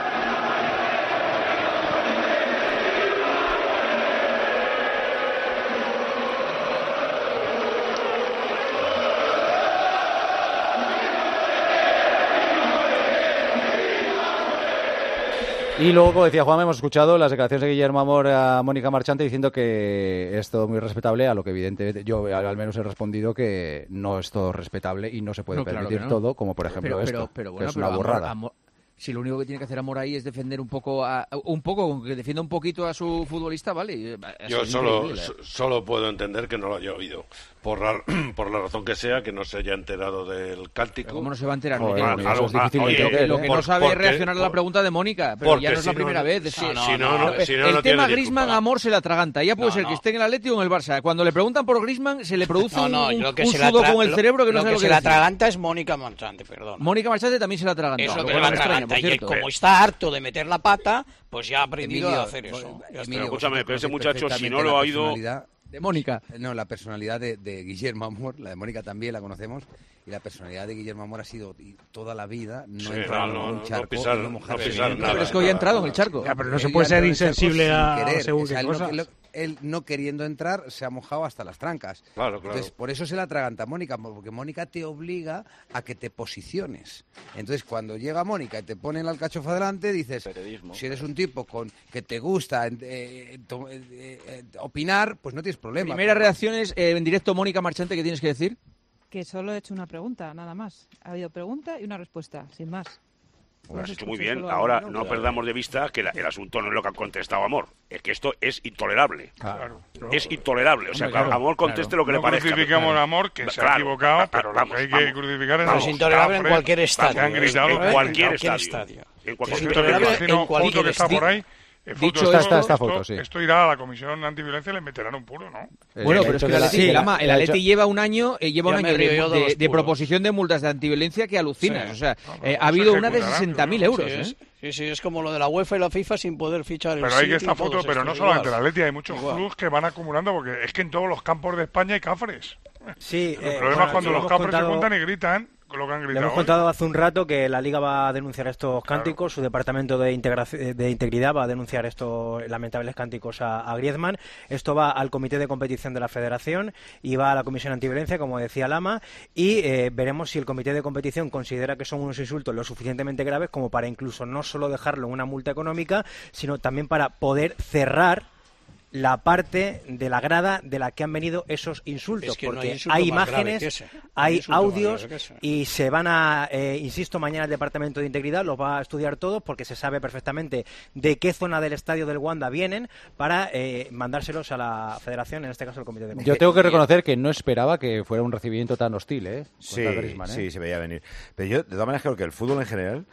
Y luego, como decía Juan, hemos escuchado las declaraciones de Guillermo Amor a Mónica Marchante diciendo que es todo muy respetable, a lo que evidentemente yo al menos he respondido que no es todo respetable y no se puede no, permitir claro no. todo, como por ejemplo pero, esto, pero, pero, bueno, que es pero una borrada. Amor, Amor, si lo único que tiene que hacer Amor ahí es defender un poco, a, un poco, que defienda un poquito a su futbolista, vale. Yo solo, solo puedo entender que no lo haya oído. Por la, por la razón que sea, que no se haya enterado del cántico. ¿Cómo no se va a enterar? Joder, Miguel? claro, Eso es difícil. ah, oye, lo que, lo que por, no sabe es reaccionar por, a la pregunta de Mónica, pero ya no es la si primera no, vez. Si no, no, si no, no, si no, el no tema tiene Griezmann, disculpa. Amor se la atraganta. Ya puede no, ser no. que esté en el Atlético o en el Barça. Cuando le preguntan por Griezmann, se le produce no, no, un, lo que un se la sudo tra- con el cerebro que no lo sabe que lo que se la decir. atraganta es Mónica Marchante, perdón. Mónica Marchante también se la atraganta. Eso Lo que cual la me extraña, atraganta. por Y cierto. como está harto de meter la pata, pues ya ha aprendido Emilio, a hacer eso. pues, Ya está. Emilio, escúchame, pero ese vosotros muchacho, si perfectamente no lo la ha oído... personalidad- De Mónica. No, la personalidad de, de Guillermo Amor, la de Mónica también la conocemos, y la personalidad de Guillermo Amor ha sido y toda la vida no Sí, entrar no, en no, un no charco pisar- y no no mojarse. pisar Bien. nada. Pero es que hoy ha entrado en el charco. Ya, pero no se Él puede ya ser entró en el charco insensible sin a querer. según O sea, qué él, no, cosas. él- él no queriendo entrar se ha mojado hasta las trancas. Claro, claro. Entonces, por eso se la atraganta Mónica, porque Mónica te obliga a que te posiciones. Entonces, cuando llega Mónica y te pone la alcachofa delante, dices, si eres un tipo con que te gusta eh, to- eh, eh, opinar, pues no tienes problema. Primeras reacciones eh, en directo, Mónica Marchante, ¿qué tienes que decir? Que solo he hecho una pregunta, nada más. Ha habido pregunta y una respuesta, sin más. Lo has No hecho se muy escucha bien. solo Ahora, algo, no perdamos de vista que la- el asunto no es lo que ha contestado Amor. Es que esto es intolerable. Claro. Es intolerable. O sea, Hombre, claro, Amor conteste claro. lo que No le parezca. crucificamos Claro. a Amor, que se ha Claro, equivocado, va- pero lo vamos, que hay que vamos. crucificar es Pero los es intolerable en cafres cualquier estadio. que han gritado. En cualquier cualquier estadio. estadio. En Es cualquier intolerable Imagino, en foto cualquier que está por ahí. Eh, Dicho foto- está esta esto- foto, sí. Esto irá a la Comisión Antiviolencia y le meterán un puro, ¿no? Bueno, pero es que el Atleti, Sí, Lama, el ha Atleti hecho- lleva un año, eh, lleva Ya un me año de, río yo de de- los de puros. proposición de multas de antiviolencia que alucinas. Sí. O sea, No, no, eh, no ha habido se una de ejecutarán, sesenta mil pero euros. Sí, ¿eh? es, sí, sí, es como lo de la UEFA y la FIFA sin poder fichar el Pero hay que City esta y todos foto, pero no estos, solamente igual. la Atleti, hay muchos Igual. clubes que van acumulando, porque es que en todos los campos de España hay cafres. Sí, El eh, problema bueno, es cuando lo los hemos cafres se contado- juntan y gritan lo que han Le gritado. hemos hoy. contado hace un rato que la Liga va a denunciar estos cánticos, su departamento de, integración, de integridad va a denunciar estos lamentables cánticos a, a Griezmann. Esto va al Comité de Competición de la Federación y va a la Comisión Antiviolencia, como decía Lama, y eh, veremos si el Comité de Competición considera que son unos insultos lo suficientemente graves como para incluso no solo dejarlo en una multa económica, sino también para poder cerrar la parte de la grada de la que han venido esos insultos, Es que no hay porque insulto hay más grave imágenes, que ese. No hay hay insulto más audios grave que ese. y se van a, eh, insisto, mañana el Departamento de Integridad los va a estudiar todos porque se sabe perfectamente de qué zona del estadio del Wanda vienen para eh, mandárselos a la Federación, en este caso al Comité de Yo Competición. tengo que reconocer que no esperaba que fuera un recibimiento tan hostil, ¿eh? Sí, Contra Griezmann, ¿eh? sí, se veía venir. Pero yo, de todas maneras, creo que el fútbol en general,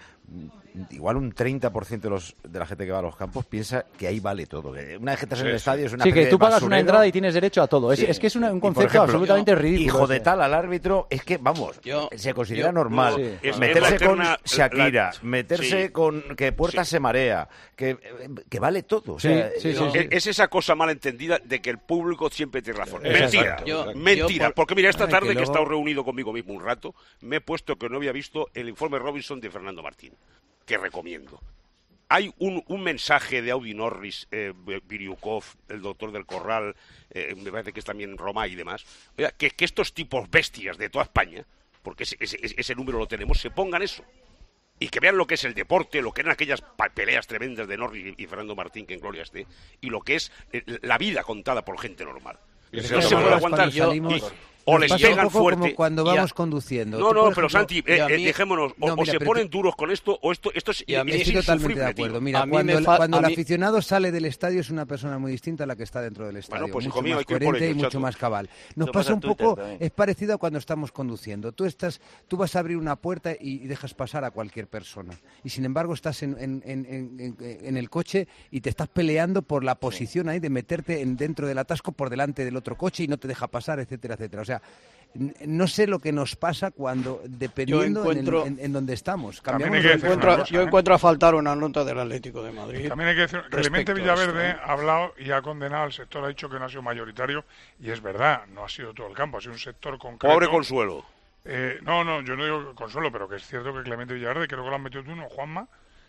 igual un treinta por ciento de, los, de la gente que va a los campos piensa que ahí vale todo. Que una vez que estás en el estadio es una Sí, que especie tú de pagas una basurero. entrada y tienes derecho a todo. Es, Sí. es que es una- un Y, por concepto ejemplo, absolutamente ridículo. Hijo de ese. tal al árbitro, es que, vamos, Yo- se considera yo- normal. no, es- meterse es la con eterna- Shakira, la- meterse sí. con que Puerta se marea, que, que vale todo. O sea, Sí, sí, no- sí, Es, es esa cosa malenentendida de que el público siempre tiene razón. Exacto. Mentira, Yo- mentira. yo por- Porque mira, esta Ay, tarde que que he luego- estado reunido conmigo mismo un rato, me he puesto que no había visto el informe Robinson de Fernando Martín, que recomiendo. Hay un, un mensaje de Audi Norris, eh, Biriukov, el doctor del Corral, eh, me parece que es también Roma y demás, oiga, que, que estos tipos bestias de toda España, porque ese, ese, ese número lo tenemos, se pongan eso. Y que vean lo que es el deporte, lo que eran aquellas pa- peleas tremendas de Norris y Fernando Martín, que en gloria esté, y lo que es eh, la vida contada por gente normal. Y No se se lo puede toman- aguantar. Cuando salimos, Y- o nos les pasa un pegan poco fuerte. como cuando y a- vamos conduciendo. No, Tú, no, por pero ejemplo, Santi, y a eh, eh, mí- dejémonos, o, No, o mira, se pero ponen tú- duros con esto, o esto, esto es, Y a mí- es Estoy totalmente de insufrible, acuerdo. tío. Mira, A mí cuando, me el, fa- cuando a el mí- aficionado sale del estadio es una persona muy distinta a la que está dentro del estadio. Bueno, pues, hijo mucho mío, más hay que ir por coherente ello, y mucho chato. más cabal. Nos Eso pasa pasa un en Twitter poco, también. es parecido a cuando estamos conduciendo. Tú estás, tú vas a abrir una puerta y, y dejas pasar a cualquier persona. Y sin embargo estás en, en, en, en, en el coche y te estás peleando por la posición ahí de meterte en, dentro del atasco por delante del otro coche y no te deja pasar, etcétera, etcétera. O sea, no sé lo que nos pasa cuando, dependiendo Yo encuentro- en, el- en- en donde estamos. También Cambiamos hay que de decir encuentro- una cosa, yo encuentro a faltar una nota del Atlético de Madrid. También hay que decir, Clemente respecto a Villaverde esto, ¿eh? ha hablado y ha condenado al sector, ha dicho que no ha sido mayoritario, y es verdad, no ha sido todo el campo, ha sido un sector concreto. Pobre Consuelo. Eh, no, no, yo no digo Consuelo, pero que es cierto que Clemente Villaverde, creo que lo has metido tú, ¿no, Juanma?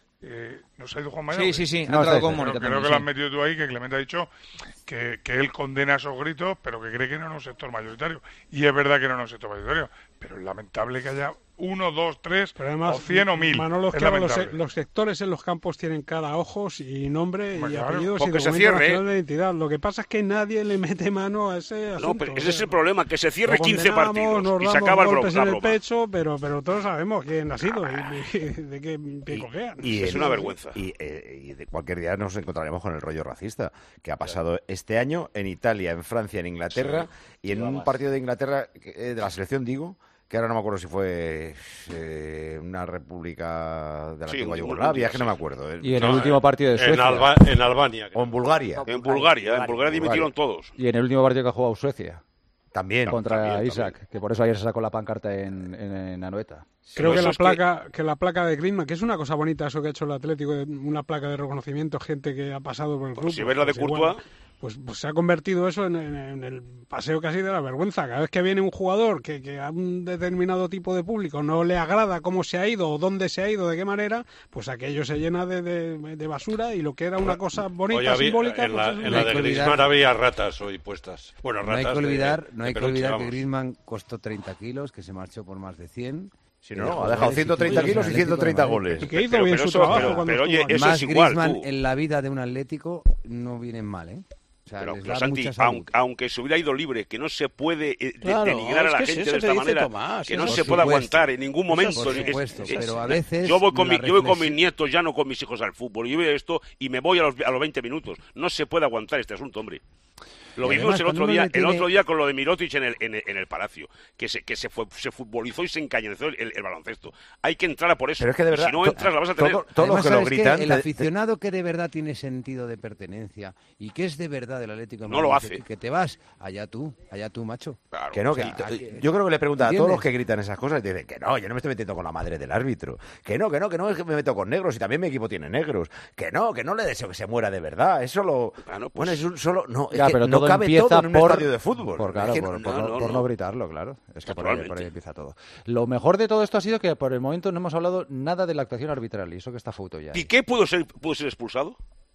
Eh, ¿Nos ha ido Juanma? Sí, ya? sí, sí, ha No, entrado está con bien. Mónica Creo también, que lo has sí. metido tú ahí, que Clemente ha dicho que, que él condena esos gritos, pero que cree que no es un sector mayoritario. Y es verdad que no es un sector mayoritario, pero es lamentable que haya uno, dos, tres, Pero además, o cien o mil. Manolo, Es claro, los, lamentable. los sectores en los campos tienen cada ojos y nombre Hombre, y claro, apellidos y porque se documento cierre. nacional de identidad. Lo que pasa es que nadie le mete mano a ese asunto. No, pero ese o es sea, el problema, que se cierre lo quince condenamos, partidos nos y se damos acaba el bro- golpes la en el broma. pecho, pero, pero todos sabemos quién ha sido y, y de qué pie cojean. Y Es en- una vergüenza. Y, eh, y de cualquier día nos encontraremos con el rollo racista que ha pasado este año en Italia, en Francia, en Inglaterra y en un partido de Inglaterra, eh, de la selección, digo, que ahora no me acuerdo si fue eh, una república de la Sí, antigua un- Yugoslavia, un- es que no me acuerdo. eh. Y en el No, último en- partido de en Suecia. Alba- en Albania. O en Bulgaria. En Bulgaria, en Bulgaria dimitieron todos. Y en el último partido que ha jugado Suecia. También. Contra también, Isaac, que por eso ayer se sacó la pancarta en, en, en Anoeta. Creo Pero que eso la es que- placa que... la placa de Griezmann, que es una cosa bonita eso que ha hecho el Atlético, de una placa de reconocimiento, gente que ha pasado por el club. si ves la de pues Courtois- igual, pues, pues se ha convertido eso en, en- en el paseo casi de la vergüenza. Cada vez que viene un jugador que, que a un determinado tipo de público no le agrada cómo se ha ido o dónde se ha ido, de qué manera, pues aquello se llena de, de- de basura y lo que era una cosa bonita, Hoy había- simbólica... en pues la, es en una- la de Griezmann había ratas hoy puestas. Bueno, No hay ratas que de- olvidar, de no hay que peluche, olvidar que vamos. Griezmann costó treinta kilos, que se marchó por más de cien. Si no, ha dejado ciento treinta kilos y ciento treinta goles. Y que hizo Pero- bien pero su eso- trabajo pero- cuando pero estuvo oye, aquí. eso Más es igual, Griezmann tú. en la vida de un Atlético no vienen mal, ¿eh? O sea, Pero, les pero da Santi, mucha salud. aunque, aunque se hubiera ido libre, que no se puede eh, de- Claro, denigrar a es la que gente eso de te esta dice manera, Tomás, que eso no por se puede supuesto. aguantar en ningún momento. Por Es- supuesto, es- pero a veces yo voy con, la mi- yo voy con mis reflexión- nietos, ya no con mis hijos al fútbol. Yo veo esto y me voy a los, a los veinte minutos. No se puede aguantar este asunto, hombre. Lo Y vimos además, el cuando otro uno día, le el tiene- otro día con lo de Mirotic en el, en el, en el Palacio, que se que se fue, se futbolizó y se encañonizó el, el baloncesto. Hay que entrar a por eso. Pero es que de Y verdad, si no to- entras la vas a tener. todo- todos los Además, que lo ¿sabes qué? gritan. El te- aficionado que de verdad tiene sentido de pertenencia y que es de verdad del Atlético de No lo Madrid, hace. Que, que te vas, allá tú, allá tú, macho. Claro. Que no, O sea, que, aquí- yo creo que le pregunta a todos ¿entiendes? los que gritan esas cosas, y dicen que no, yo no me estoy metiendo con la madre del árbitro, que no, que no, que no es que me meto con negros y también mi equipo tiene negros, que no, que no le deseo que se muera de verdad, es solo, Claro, pues- bueno, es un solo, no, es Ya, que pero no todo cabe empieza todo en un por, estadio de fútbol. por, claro, Es que por, no- por no, no, no, por no. no gritarlo, claro. Es que por ahí, por ahí Naturalmente. empieza todo. Lo mejor de todo esto ha sido que por el momento no hemos hablado nada de la actuación arbitral y eso que está foto ya. ahí. ¿Piqué pudo ser, pudo ser expulsado?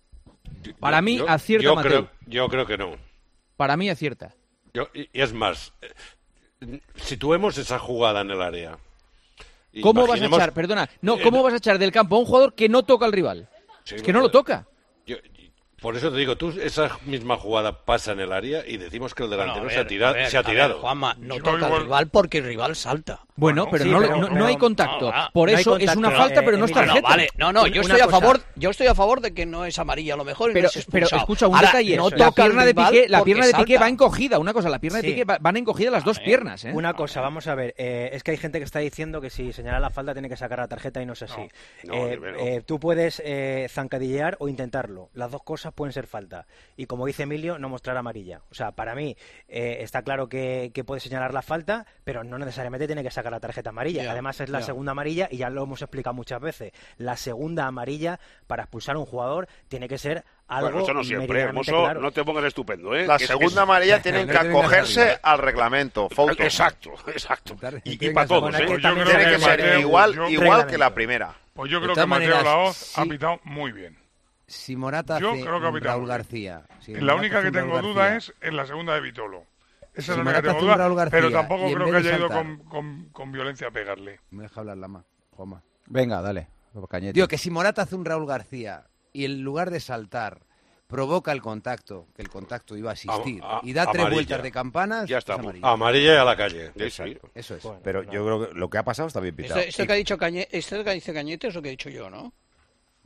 Para mí, Yo- acierta yo Mateu. creo, yo creo que no. Para mí acierta. Yo- y, y es más, eh, situemos esa jugada en el área. ¿Cómo vas a Imaginemos- echar, perdona, no, Eh, cómo vas a echar del campo a un jugador que no toca al rival? Sí, Es que no lo toca. yo- por eso te digo, tú esa misma jugada pasa en el área y decimos que el delantero Bueno, a se ha ver, tirado. a ver, se ha a ver, tirado. Juanma, no Yo toca igual- al rival porque el rival salta. Bueno, pero, sí, no, pero- no- no pero- hay contacto. no, va, Por no hay eso es contacto, una eh, falta, pero no es Emilio, No, tarjeta. vale, no, no, yo Una estoy a cosa- favor, yo estoy a favor de que no es amarilla a lo mejor y Pero, no es pero expulsado. escucha, un Ahora, detalle. no la toca al pierna de rival Piqué, la porque pierna de Piqué salta. va encogida. Una cosa, la pierna de Sí. Piqué va- van encogidas las dos piernas. ¿eh? Una cosa, vamos a ver, eh, es que hay gente que está diciendo que si señala la falta tiene que sacar la tarjeta y no es así. No, Eh, de verdad. eh, tú puedes eh, zancadillear o intentarlo, las dos cosas pueden ser falta. Y como dice Emilio, no mostrar amarilla. O sea, para mí eh, está claro que, que puede señalar la falta, pero no necesariamente tiene que sacar la tarjeta amarilla. Ya, Además es la ya. segunda amarilla y ya lo hemos explicado muchas veces. La segunda amarilla para expulsar a un jugador tiene que ser algo Bueno, eso no siempre, ¿eh, meridianamente Mozo, claro. no te pongas estupendo, ¿eh? La Que es- segunda es- amarilla tienen no que te vengas acogerse arriba. al reglamento. Fouto. Exacto, exacto. Y, y Venga, para todos, bueno, ¿eh? hay que Pues yo también creo Tiene que que ser Mateu- igual, yo- igual que la primera. Pues yo De creo que todas Mateo maneras, Laoz sí. ha pitado muy bien. Si Morata Yo hace creo que ha un pitado Raúl muy bien. García. si la Morata única hace que un tengo Raúl duda García, es en la segunda de Vitolo. Esa Si es la única Morata que hace tengo un Raúl duda, García pero tampoco y en creo vez que de haya ido saltar- con, con, con violencia a pegarle. Me deja hablar la más, Joma. Venga, dale. Cañete. Digo que si Morata hace un Raúl García y en lugar de saltar provoca el contacto, que el contacto iba a existir, A- a- y da tres amarilla. vueltas de campanas, Ya es estamos. amarilla. Amarilla y a la calle. Exacto. Eso es. Pero yo creo que lo que ha pasado está bien pitado. Esto, esto que ha dicho Cañete, esto que dice Cañete es lo que he dicho yo, ¿no?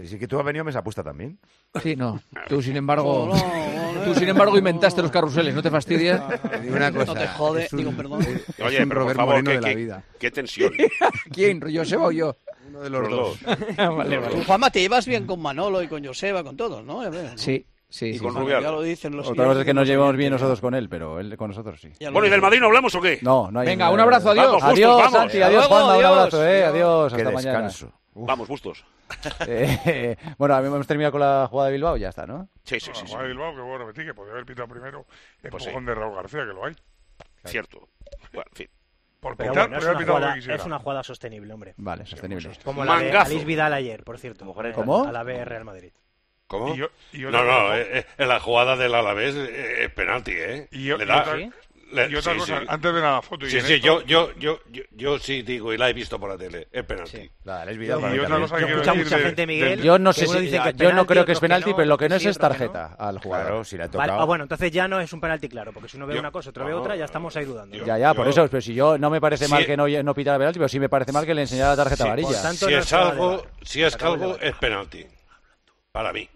Sí que tú has venido a Mesa Apuesta también. Sí, no. Tú, sin embargo, No, no, no, tú, sin embargo, inventaste los carruseles, ¿no te fastidias? No, Te digo una cosa, no te jode, es un- digo perdón. es Oye, un pero por Robert favor, Moreno qué, de la qué- vida. qué tensión. ¿Quién? ¿Joseba o yo? Uno de los, Los dos. dos. vale, vale. Juanma, te llevas bien con Manolo y con Joseba, con todos, ¿no? A ver, ¿no? Sí, sí, Y sí. con sí. Rubial. Ya lo dicen los Otra cosa es que nos los llevamos oyentes. bien nosotros con él, pero él con nosotros sí. Ya lo Bueno, ¿y del dicen. Madrid no hablamos o qué? No, no hay Venga, un abrazo, adiós. Vamos, Bustos, Adiós, vamos. Santi, adiós, Hasta luego, Juanma, un adiós. abrazo, eh, adiós, Qué hasta mañana. descanso. Uf. Vamos, Bustos. Eh, bueno, hemos terminado con la jugada de Bilbao, ya está, ¿no? Sí, sí, No, sí. la sí. jugada de Bilbao, que bueno, metí, que podía haber pitado primero. Pues Empujón de Raúl García, que lo hay. Cierto. Bueno, en fin. Por Pero pitar, bueno, es podría una, pitar lo jugada, que quisiera. es una jugada sostenible, hombre. Vale, sostenible. Como la de Mangazo. Alice Vidal ayer, por cierto. ¿Cómo? A la B Real Madrid. ¿Cómo? Y yo- y yo no, otra no, cosa- eh, eh, en la jugada del Alavés eh, es penalti, ¿eh? Y yo- Le y da- otra- le- y otra sí, cosa, sí. antes de la foto. y Sí, en sí, esto- yo, yo, yo, yo, yo sí digo, y la he visto por la tele, es penalti. La de Y otra cosa que Yo quiero escucho a decir mucha de- gente, Miguel, del- Yo no sé que uno si, dice que es yo no penalti, creo que es otros que penalti, no, pero lo que no otros es sí, es otros que no. tarjeta al jugador. Claro, si le ha Vale, tocado. ah, bueno, entonces ya no es un penalti claro, porque si uno ve Yo- una cosa, otro ve no, otra, ya estamos ahí dudando. Ya, ya, por yo- eso, pero si yo no me parece Sí. mal que no, no pitara penalti, pero sí me parece mal que le enseñara la tarjeta Sí, amarilla. por tanto, Si no es se va a algo, debate. si es Se acabó el algo, debate. es penalti. Para mí.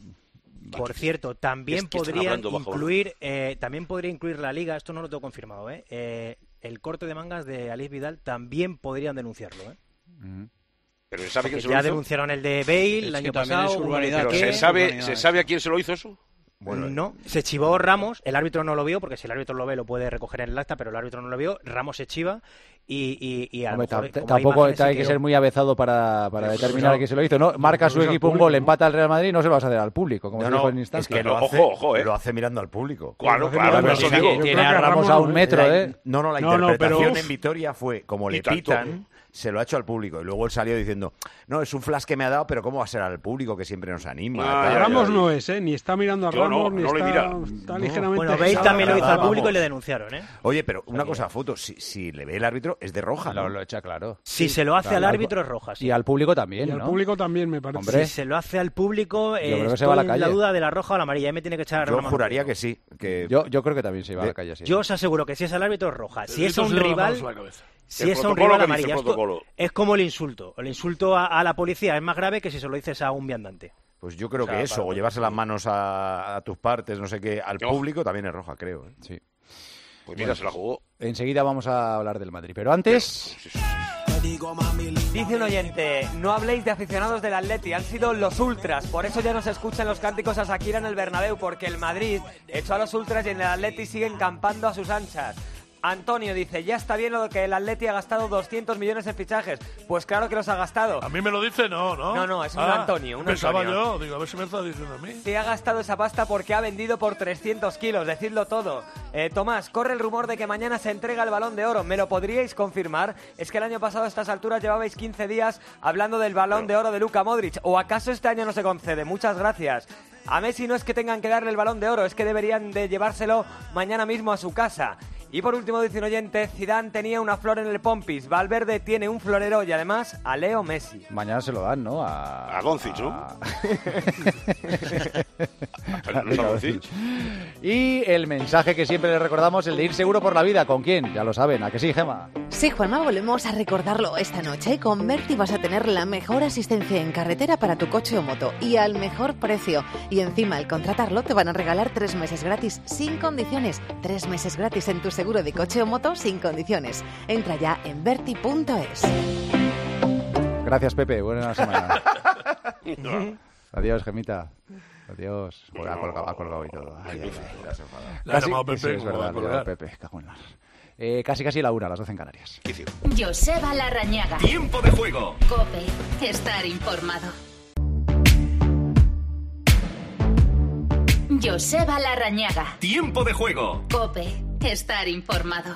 Por cierto, también Es que están podrían hablando bajo- incluir, eh, también podría incluir la liga, esto no lo tengo confirmado, ¿eh? Eh, el corte de mangas de Alice Vidal también podrían denunciarlo, ¿eh? Pero ¿se sabe quién Porque se lo ya hizo? denunciaron el de Bale el Es año que también pasado. es uno de urbanidad, Pero Piqué. ¿se sabe, urbanidad, ¿se eh. sabe a quién se lo hizo eso? Bueno, No, se chivó Ramos, el árbitro no lo vio, porque si el árbitro lo ve lo puede recoger en el acta, pero el árbitro no lo vio, Ramos se chiva y, y, y a lo Hombre, mejor, ta- como hay tampoco imágenes, se hay que tiró. ser muy avezado para, para determinar no. quién se lo hizo, ¿no? Marca su Pues al equipo un público, gol, ¿no? empata al Real Madrid, no se lo vas a hacer al público, como No, se dijo no, en es instante. que lo Ojo, hace, ojo, ¿eh? lo hace mirando al público. Claro, Pero claro, no, por eso pero digo. yo Tiene creo a que Ramos Ramos a no, un ¿eh? metro, La- ¿eh? No, no, la No, no, interpretación pero- en Vitoria fue como Y le tanto. pitan, se lo ha hecho al público. Y luego él salió diciendo, no, es un flash que me ha dado, pero ¿cómo va a ser al público que siempre nos anima? Ah, tal? ya, Ramos ya. no es, ¿eh? Ni está mirando a Yo no, Ramos, ni no le está, mira. está No. ligeramente... Bueno, Bale exaltado. también lo hizo al Vamos. público y le denunciaron, ¿eh? Oye, pero una cosa, foto, si, si le ve el árbitro, es de roja, ¿no? Lo, lo echa claro. Si se lo hace Claro, al al- árbitro es roja, sí. Y al público también, Y al ¿no? público también, me parece. Hombre. Si se lo hace al público, eh, Yo creo que se estoy va a la en calle. la duda de la roja o la amarilla. Ahí me tiene que echar Yo una mano juraría por que sí. Que... Yo, yo creo que también se iba a la De- calle, sí. Yo os aseguro que si es al árbitro es roja. Si es a Pedrito un se lleva las rival, manos a la cabeza. si El es a un protocolo, rival ¿qué dice amarilla. el Es, co- protocolo? es como el insulto. El insulto a, a la policía es más grave que si se lo dices a un viandante. Pues yo creo O sea, que eso, para- o llevarse las manos a, a tus partes, no sé qué, al Ojo. público también es roja, creo. ¿eh? Sí. Pues mira, se la jugó. Enseguida vamos a hablar del Madrid. Pero antes, Dice un oyente, no habléis de aficionados del Atleti, han sido los ultras, por eso ya no se escuchan los cánticos a Shakira en el Bernabéu, porque el Madrid echó a los ultras y en el Atleti siguen campando a sus anchas. Antonio dice, ya está bien lo de que el Atleti ha gastado doscientos millones en fichajes. Pues claro que los ha gastado. A mí me lo dice, no, ¿no? No, no, es un Ah, Antonio, un Pensaba Antonio. yo, digo, a ver si me está diciendo a mí. Se ha gastado esa pasta porque ha vendido por trescientos kilos, decidlo todo. Eh, Tomás, corre el rumor de que mañana se entrega el Balón de Oro. ¿Me lo podríais confirmar? Es que el año pasado a estas alturas llevabais quince días hablando del Balón de Oro de Luka Modric. ¿O acaso este año no se concede? Muchas gracias. A Messi no es que tengan que darle el Balón de Oro, es que deberían de llevárselo mañana mismo a su casa. Y por último dice un oyente, Zidane tenía una flor en el Pompis, Valverde tiene un florero y además a Leo Messi. mañana se lo dan, ¿no? A, A Doncic, ¿no? a- ¿No es a Doncic? Y el mensaje que siempre le recordamos, el de ir seguro por la vida. ¿Con quién? Ya lo saben, ¿a que sí, Gema? Sí, Juanma, volvemos a recordarlo esta noche. Con Berti vas a tener la mejor asistencia en carretera para tu coche o moto y al mejor precio. Y encima, al contratarlo, te van a regalar tres meses gratis sin condiciones. Tres meses gratis en tu seguro de coche o moto sin condiciones. Entra ya en berti punto es. Gracias, Pepe. Buena semana. Adiós, Gemita. Adiós. Joder, ha colgado, ha colgado y todo. Ay, ay, ay. Le ha llamado Pepe, sí, es como va a verdad, le ha llamado colgar. Pepe. Cago en la- Eh, casi casi la una, las doce en Canarias. Joseba Larrañaga. Tiempo de juego. Cope, estar informado. Joseba Larrañaga. Tiempo de juego. Cope, estar informado.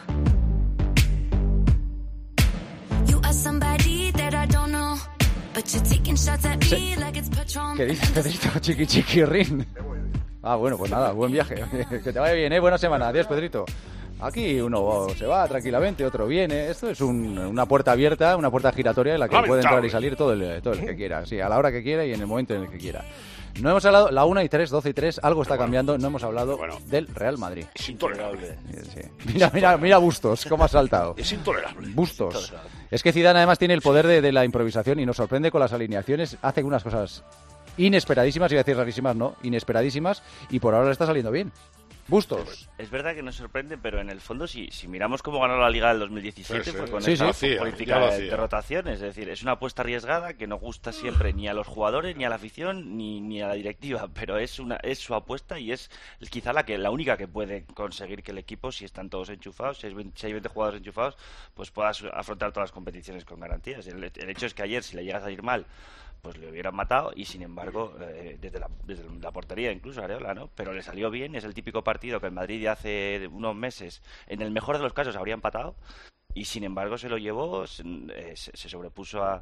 You are somebody that I don't know, but you're taking shots at me like it's Patron. ¿Qué dices, Pedrito? Chiqui chiqui rin. Ah, bueno, pues nada, buen viaje. Que te vaya bien, ¿eh? Buena semana. Adiós, Pedrito. Aquí uno se va tranquilamente, otro viene. Esto es un- una puerta abierta, una puerta giratoria en la que puede entrar y salir todo el, todo el que quiera. Sí, a la hora que quiera y en el momento en el que quiera. No hemos hablado, la una y tres, doce y tres, algo está cambiando. No hemos hablado del Real Madrid. Es intolerable. Sí. Mira, mira, mira Bustos, cómo ha saltado. Es intolerable. Bustos. Es que Zidane además tiene el poder de, de la improvisación y nos sorprende con las alineaciones. Hace unas cosas inesperadísimas, iba a decir rarísimas, no, inesperadísimas, y por ahora le está saliendo bien. Bustos. Es verdad que nos sorprende, pero en el fondo, si, si miramos cómo ganó la Liga del dos mil diecisiete, Sí, sí. fue con Sí, esa sí. política Ya lo de, hacía. de rotaciones. Es decir, es una apuesta arriesgada que no gusta siempre ni a los jugadores, ni a la afición, ni, ni a la directiva, pero es una es su apuesta y es quizá la que la única que puede conseguir que el equipo, si están todos enchufados, si hay veinte, si hay veinte jugadores enchufados, pues pueda su- afrontar todas las competiciones con garantías. El, el hecho es que ayer, si le llega a salir mal, pues le hubieran matado y sin embargo eh, desde, la, desde la portería incluso Areola, ¿no? Pero le salió bien, es el típico partido que el Madrid ya hace unos meses en el mejor de los casos habría empatado y sin embargo se lo llevó, se, eh, se sobrepuso a,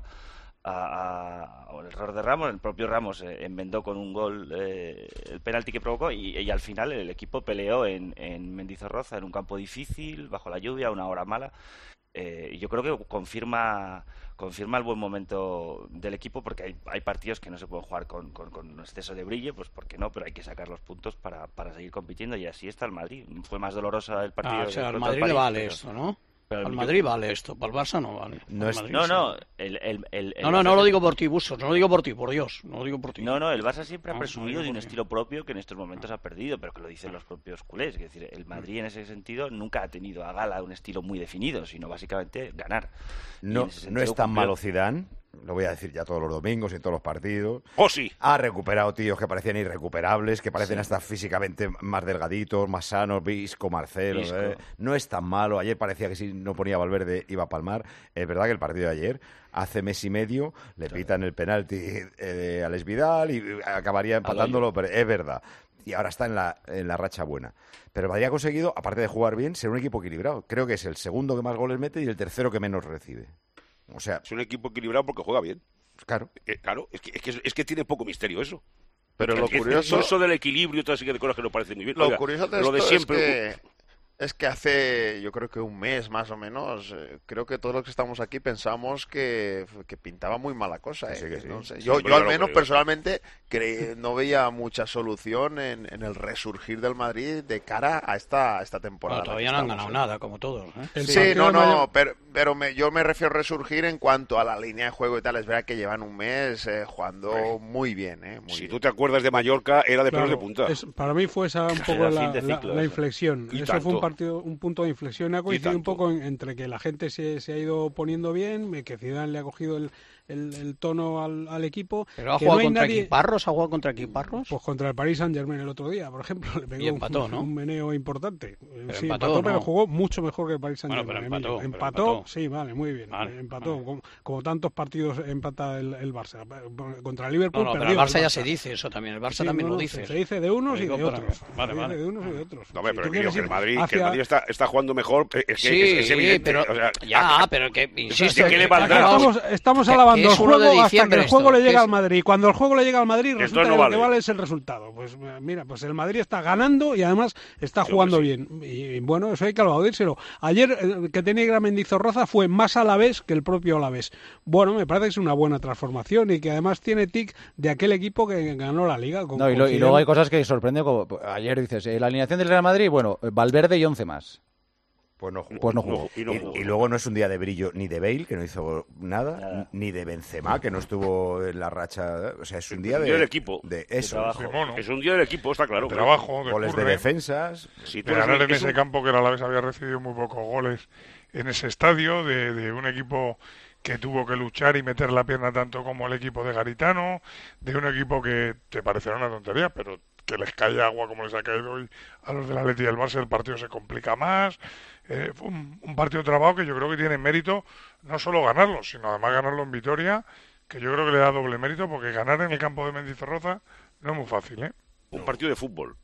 a, a, al error de Ramos. El propio Ramos eh, enmendó con un gol eh, el penalti que provocó, y, y al final el equipo peleó en, en Mendizorroza, en un campo difícil, bajo la lluvia, una hora mala. Eh, y yo creo que confirma confirma el buen momento del equipo, porque hay, hay partidos que no se pueden jugar con, con, con exceso de brillo, pues porque no, pero hay que sacar los puntos para, para seguir compitiendo, y así está el Madrid. Fue más dolorosa el partido. Ah, o sea, al contra el Madrid le París, vale pero- esto, ¿no? pero Al yo- Madrid vale esto, para el Barça no vale. No, Al es- Madrid no, sí. no, el, el, el, el No, no, no Barça- lo digo por ti, Bustos, no lo digo por ti, por Dios, no lo digo por ti. No, no, el Barça siempre ha No, presumido no de digo un por ti. estilo propio que en estos momentos ha perdido, pero que lo dicen los propios culés. Es decir, el Madrid en ese sentido nunca ha tenido a gala un estilo muy definido, sino básicamente ganar. Y No, en ese no sentido es tan cumplió. malo Zidane, lo voy a decir ya todos los domingos y en todos los partidos. ¡Oh, sí! Ha recuperado tíos que parecían irrecuperables, que parecen Sí. hasta físicamente más delgaditos, más sanos, Visco, Marcelo. Visco. eh. No es tan malo. Ayer parecía que si no ponía Valverde iba a palmar. Es verdad que el partido de ayer, hace mes y medio, le pitan el penalti eh, a Alex Vidal y acabaría empatándolo, pero es verdad. Y ahora está en la, en la racha buena. Pero el Madrid ha conseguido, aparte de jugar bien, ser un equipo equilibrado. Creo que es el segundo que más goles mete y el tercero que menos recibe. O sea, Es un equipo equilibrado porque juega bien. claro. Eh, claro, es que, es, que, es que tiene poco misterio eso. Pero lo Es- es- curioso- Eso del equilibrio y todas esas cosas que nos parece muy bien. Lo Oiga, curioso de lo de esto siempre. es que, es que hace, yo creo que un mes más o menos, eh, creo que todos los que estamos aquí pensamos que, que pintaba muy mala cosa. eh, Sí, que sí. no sé. Sí, Yo, pero yo al yo lo menos creo. personalmente cre- no veía mucha solución en, en el resurgir del Madrid de cara a esta, a esta temporada. Bueno, todavía que no han estamos, ganado eh. nada, como todos. ¿eh? Sí, no, no, pero, pero me- yo me refiero a resurgir en cuanto a la línea de juego y tal. Es verdad que llevan un mes eh, jugando muy bien. Eh, muy Si bien. tú te acuerdas de Mallorca, era de pelos de Claro, punta. es- para mí fue esa un Era poco fin la, de la- ciclo, la eso. inflexión. Y Eso fue tanto. un partido, un punto de inflexión. Ha coincidido un tanto. poco en- entre que la gente se, se ha ido poniendo bien, que Zidane le ha cogido el, el, el tono al, al equipo. Pero ha que jugado no hay contra nadie- equiparros, ha jugado contra equiparros. Pues contra el Paris Saint Germain el otro día, por ejemplo, le pegó Y empató, un, ¿no? un meneo importante. Pero sí, empató, empató, pero ¿no? jugó mucho mejor que el Paris Saint Bueno, Germain. pero empató, pero empató, empató. sí, vale, muy bien. Vale, empató, Como, como tantos partidos empata el, el Barça. Contra el Liverpool No, no, pero perdió el Barça ya Barça. se dice eso también. El Barça Sí, también no, lo no, dice. Se dice de unos y Lo de digo para- otros. Vale, Se dice vale. de unos y de otros. No, hombre, Si pero tú que, digo quieres que el ir Madrid, que el hacia- Madrid está, está jugando mejor. eh, Es que Sí, es, es evidente. pero o sea, ya, ¿a- pero que ¿de insisto, qué le que- valdrá? Estamos, estamos que- alabando que el es uno de juego hasta que diciembre el juego esto, le que llega es- al Madrid. Cuando el juego le llega al Madrid, Esto resulta no que lo vale. que vale es el resultado. Pues eh, mira, pues el Madrid está ganando y además está Sí, jugando hombre, bien. Y, y bueno, eso hay que aplaudírselo. Ayer el que tenía Gran Mendizorroza fue más Alavés que el propio Alavés. Bueno, me parece que es una buena transformación y que además tiene tic de aquel equipo que ganó la Liga. Con, No, y, con lo- y Zidane. luego hay cosas que sorprenden, como ayer dices, eh, la alineación del Real Madrid, bueno, Valverde y once más. Pues no jugó. Pues no jugó. Y, y luego no es un día de brillo ni de Bale, que no hizo nada, ni de Benzema, que no estuvo en la racha. O sea, es un día un de, día del equipo. de eso. De mono. Es un día del equipo, está claro. De trabajo, de Goles de curre. defensas. Si tú De eres ganar un- en es ese un- campo que el Alavés había recibido muy pocos goles en ese estadio, de, de un equipo que tuvo que luchar y meter la pierna tanto como el equipo de Garitano, de un equipo que te parecerá una tontería, pero que les cae agua como les ha caído hoy a los del Atleti y del Barça, el partido se complica más. Eh, fue un, un partido trabado que yo creo que tiene mérito no solo ganarlo, sino además ganarlo en Vitoria, que yo creo que le da doble mérito, porque ganar en el campo de Mendizorroza no es muy fácil, ¿eh? Un partido de fútbol.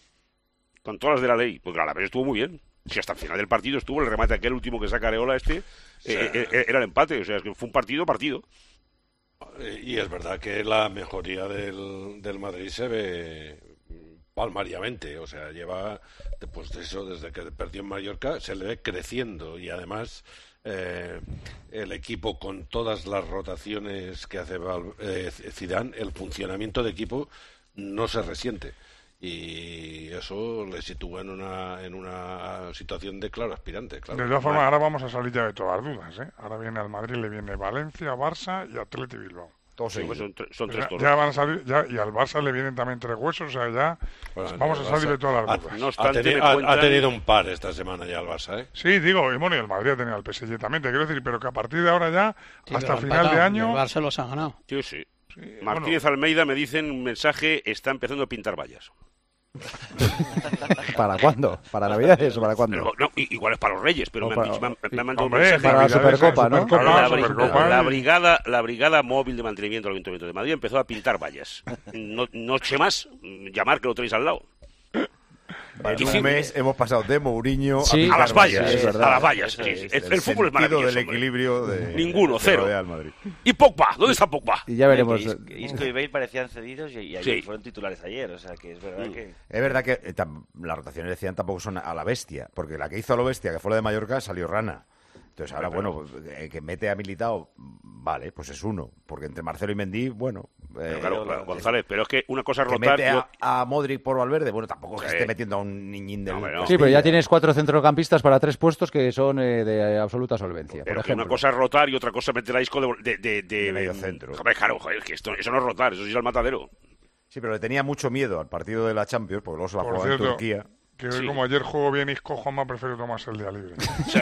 Con todas las de la ley. Porque la vez estuvo muy bien. Si hasta el final del partido estuvo el remate aquel último que saca Areola este, eh, eh, era el empate. O sea, es que fue un partido, partido. Eh, Y es verdad que la mejoría del, del Madrid se ve palmariamente, o sea, lleva, pues de eso, desde que perdió en Mallorca, se le ve creciendo y además eh, el equipo con todas las rotaciones que hace Val- eh, Zidane, el funcionamiento de equipo no se resiente. Y eso le sitúa en una, en una situación de claro aspirante. Claro. De todas formas, ahora vamos a salir ya de todas las dudas, ¿eh? Ahora viene al Madrid, le viene Valencia, Barça y Atleti Bilbao. Todos Sí, pues son, tre- son O tres sea, toros. ya van a salir, ya, y al Barça le vienen también tres huesos, o sea, ya Bueno, vamos a el salir Barça de todas ha- las dudas. No Ha, obstante, teni- me ha- ha cuentan- tenido un par esta semana ya el Barça, ¿eh? Sí, digo, y bueno, y el Madrid ha tenido al P S G también, te quiero decir, pero que a partir de ahora ya, Sí, hasta pero final empatado, de y año... El Barça los ha ganado. Sí, sí. Sí, Martínez bueno, Almeida me dicen un mensaje, está empezando a pintar vallas. ¿Para cuándo? ¿Para Navidades o para cuándo? Pero, no, i- igual es para los Reyes, pero O me han, para- dicho- me han- me han mandado Hombre, un mensaje. para la Navidades, Supercopa, ¿no? Supercopa, La, la bri- Supercopa la y- brigada, la brigada móvil de mantenimiento del Ayuntamiento de Madrid empezó a pintar vallas. No, no sé más, llamar que lo tenéis al lado. En un mes hemos pasado de Mourinho Sí. A las vallas, es a verdad. las vallas. sí, sí. El, el fútbol es maravilloso. del hombre. equilibrio de, Ninguno, de cero. rodea al Madrid. ¿Y Pogba? ¿Dónde está Pogba? Y ya veremos. Isco, Isco y Bale parecían cedidos y, y ayer Sí. fueron titulares ayer, o sea que es verdad que... Es verdad que eh, tam- las rotaciones decían tampoco son a la bestia, porque la que hizo a lo bestia, que fue la de Mallorca, salió Rana. Entonces ahora, bueno, eh, que mete a Militao, vale, pues es uno. Porque entre Marcelo y Mendy, bueno... Pero eh, claro, claro, González, pero es que una cosa es que rotar... mete yo- a, a Modric por Valverde, bueno, tampoco es que Sí. esté metiendo a un niñín del... Sí, pero ya tienes cuatro centrocampistas para tres puestos que son eh, de absoluta solvencia. Pero por que una ejemplo. cosa es rotar y otra cosa es meter a Isco de, de, de, de, De medio centro. Joder, claro, joder, que esto, eso no es rotar, eso sí es el matadero. Sí, pero le tenía mucho miedo al partido de la Champions, porque luego se la Por jugaba en cierto, Turquía. que hoy Sí. como ayer jugó bien Isco, Juanma prefiere tomarse el día libre. Sí.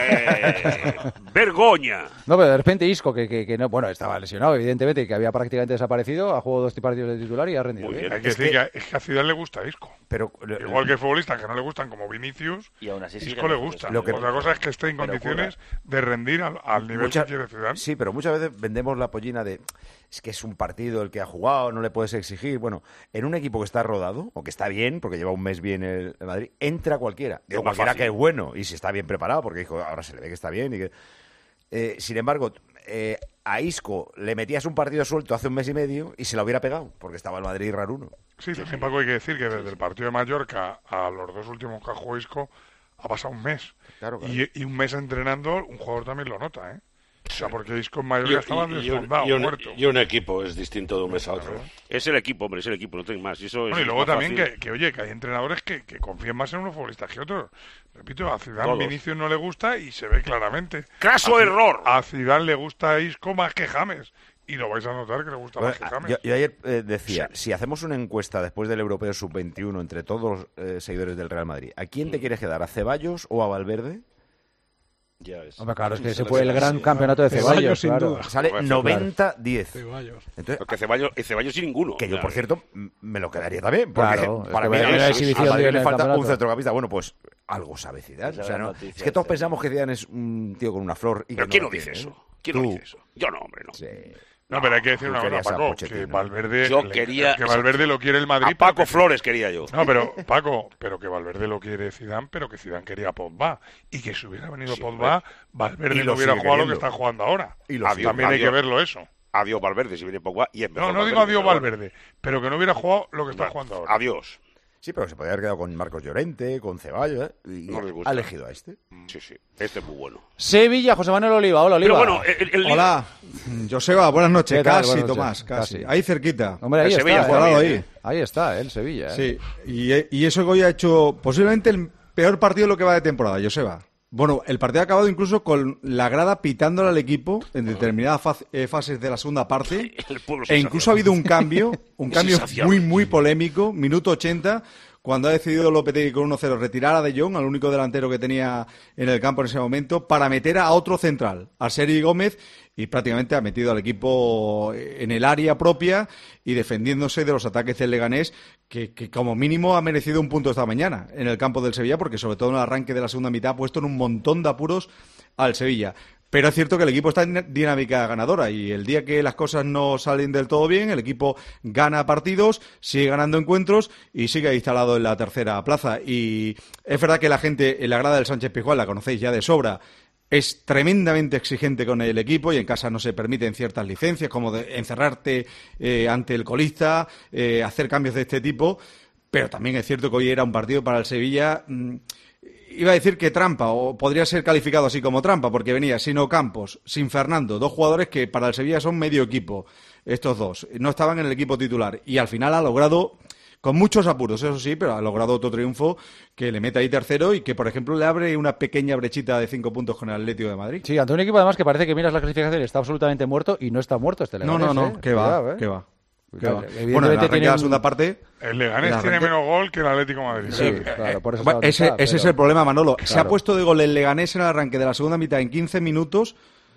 ¡Vergoña! No, pero de repente Isco, que, que, que no, bueno, estaba lesionado, evidentemente, y que había prácticamente desaparecido, ha jugado dos partidos de titular y ha rendido Muy bien. bien. Hay que Es decir que- que, es que a Zidane le gusta Isco. Pero, Igual que futbolistas que no le gustan como Vinicius, Y aún así Isco sigue le en gusta. Lo que- Otra cosa es que esté en Pero condiciones de rendir al, al nivel Mucha- que quiere Zidane. Sí, pero muchas veces vendemos la pollina de es que es un partido el que ha jugado, no le puedes exigir. Bueno, en un equipo que está rodado, o que está bien, porque lleva un mes bien el, el Madrid, entra cualquiera. Digo, Es más cualquiera fácil. que es bueno, y si está bien preparado, porque dijo, ahora se le ve que está bien. Y que... Eh, sin embargo, eh, a Isco le metías un partido suelto hace un mes y medio y se lo hubiera pegado, porque estaba el Madrid raruno. Sí, también Paco hay que decir que desde el partido de Mallorca a los dos últimos que ha jugado Isco ha pasado un mes. Claro, claro. Y, y un mes entrenando, un jugador también lo nota, ¿eh? O sea, porque Isco en Y, Mallorca estaba y- y un, desfondado, y un- muerto. y un equipo es distinto de un mes a otro. Es el equipo, hombre, es el equipo, no tengo más. Y, eso, Bueno, eso y es luego más también fácil. que, que, oye, que hay entrenadores que, que confían más en unos futbolistas que otros. Repito, a Zidane Todos. Vinicius no le gusta y se ve claramente. ¡Craso A Zi- error! A Zidane le gusta Isco más que James. Y lo vais a notar que le gusta Bueno, más que James. yo, yo ayer eh, decía, si hacemos una encuesta después del Europeo sub veintiuno entre todos los eh, seguidores del Real Madrid, ¿a quién te quieres quedar? ¿A Ceballos o a Valverde? Ya ves. Hombre, claro, es que Se ese le fue el ve gran así. campeonato de Ceballos, Ceballos, sin claro. duda. Sale Joder, noventa diez. Ceballos. Entonces, Porque Ceballos, y Ceballos sin ninguno. que yo, por Claro. cierto, m- me lo quedaría también. Porque Claro, es para que mí vaya es- exhibición al Madrid dio en le el falta un campeonato. centrocampista. Bueno, pues algo sabe Zidane. Esa O sea, es la no- noticia es que todos esta. pensamos que Zidane es un tío con una flor. Y ¿Pero que quién no no lo dice tiene, eso? ¿eh? ¿Quién no Tú. dice eso? Yo no, hombre, no. Sí. No, pero hay que decir tú una cosa, querías a Paco, Pochettino. que Valverde, Yo le- quería- que Valverde lo quiere el Madrid. A Paco porque- Flores quería yo. No, pero Paco, pero que Valverde lo quiere Zidane, pero que Zidane quería a Pogba y que si hubiera venido Sí, Pogba, Valverde Y no lo hubiera sigue jugado lo que queriendo. está jugando ahora. Y lo Adiós, También hay que adiós. verlo eso. Adiós Valverde, si viene Pogba, y es No, mejor no digo Valverde, adiós pero bueno. Valverde, pero que no hubiera jugado lo que está jugando ahora. Adiós. Sí, pero se podría haber quedado con Marcos Llorente, con Ceballos, ¿eh? Y No les gusta. ha elegido a este. Sí, sí, este es muy bueno. Sevilla, José Manuel Oliva. Hola, Oliva. Pero bueno, el, el- Hola, Joseba, buenas noches. ¿Qué tal? Casi, Buenas noches. Tomás, casi. Casi. Ahí cerquita. Hombre, ahí el está. Sevilla ¿eh? juega bien, ahí. ¿eh? Ahí está, el Sevilla. ¿eh? Sí, y, y eso que hoy ha hecho posiblemente el peor partido de lo que va de temporada, Joseba. Bueno, el partido ha acabado incluso con la grada pitándole al equipo en determinadas faz- eh, fases de la segunda parte. el pueblo E incluso ha habido un cambio, un cambio Insaciable. muy, muy polémico, minuto ochenta, cuando ha decidido Lopetegui con uno cero retirar a De Jong, al único delantero que tenía en el campo en ese momento, para meter a otro central, a Sergi Gómez, y prácticamente ha metido al equipo en el área propia y defendiéndose de los ataques del Leganés, que, que como mínimo ha merecido un punto esta mañana en el campo del Sevilla, porque sobre todo en el arranque de la segunda mitad ha puesto en un montón de apuros al Sevilla. Pero es cierto que el equipo está en dinámica ganadora y el día que las cosas no salen del todo bien, el equipo gana partidos, sigue ganando encuentros y sigue instalado en la tercera plaza. Y es verdad que la gente en la grada del Sánchez Pizjuán, la conocéis ya de sobra, es tremendamente exigente con el equipo y en casa no se permiten ciertas licencias como de encerrarte eh, ante el colista, eh, hacer cambios de este tipo. Pero también es cierto que hoy era un partido para el Sevilla... Mmm, iba a decir que trampa, o podría ser calificado así como trampa, porque venía sin Ocampos, sin Fernando, dos jugadores que para el Sevilla son medio equipo, estos dos, no estaban en el equipo titular, y al final ha logrado, con muchos apuros, eso sí, pero ha logrado otro triunfo que le mete ahí tercero y que, por ejemplo, le abre una pequeña brechita de cinco puntos con el Atlético de Madrid. Sí, ante un equipo además que parece que miras la clasificación y está absolutamente muerto, y no está muerto este No, Leganés. no, no, ¿eh? que va, Cuidado, ¿eh? que va. Cuidado. Bueno, Evidentemente en el arranque de tiene la un- segunda parte... El Leganés el tiene arranque- menos gol que el Atlético de Madrid. Sí, claro, por eso Bueno, está donde ese, está, ese pero- es el problema, Manolo. Se ha Claro. puesto de gol el Leganés en el arranque de la segunda mitad en quince minutos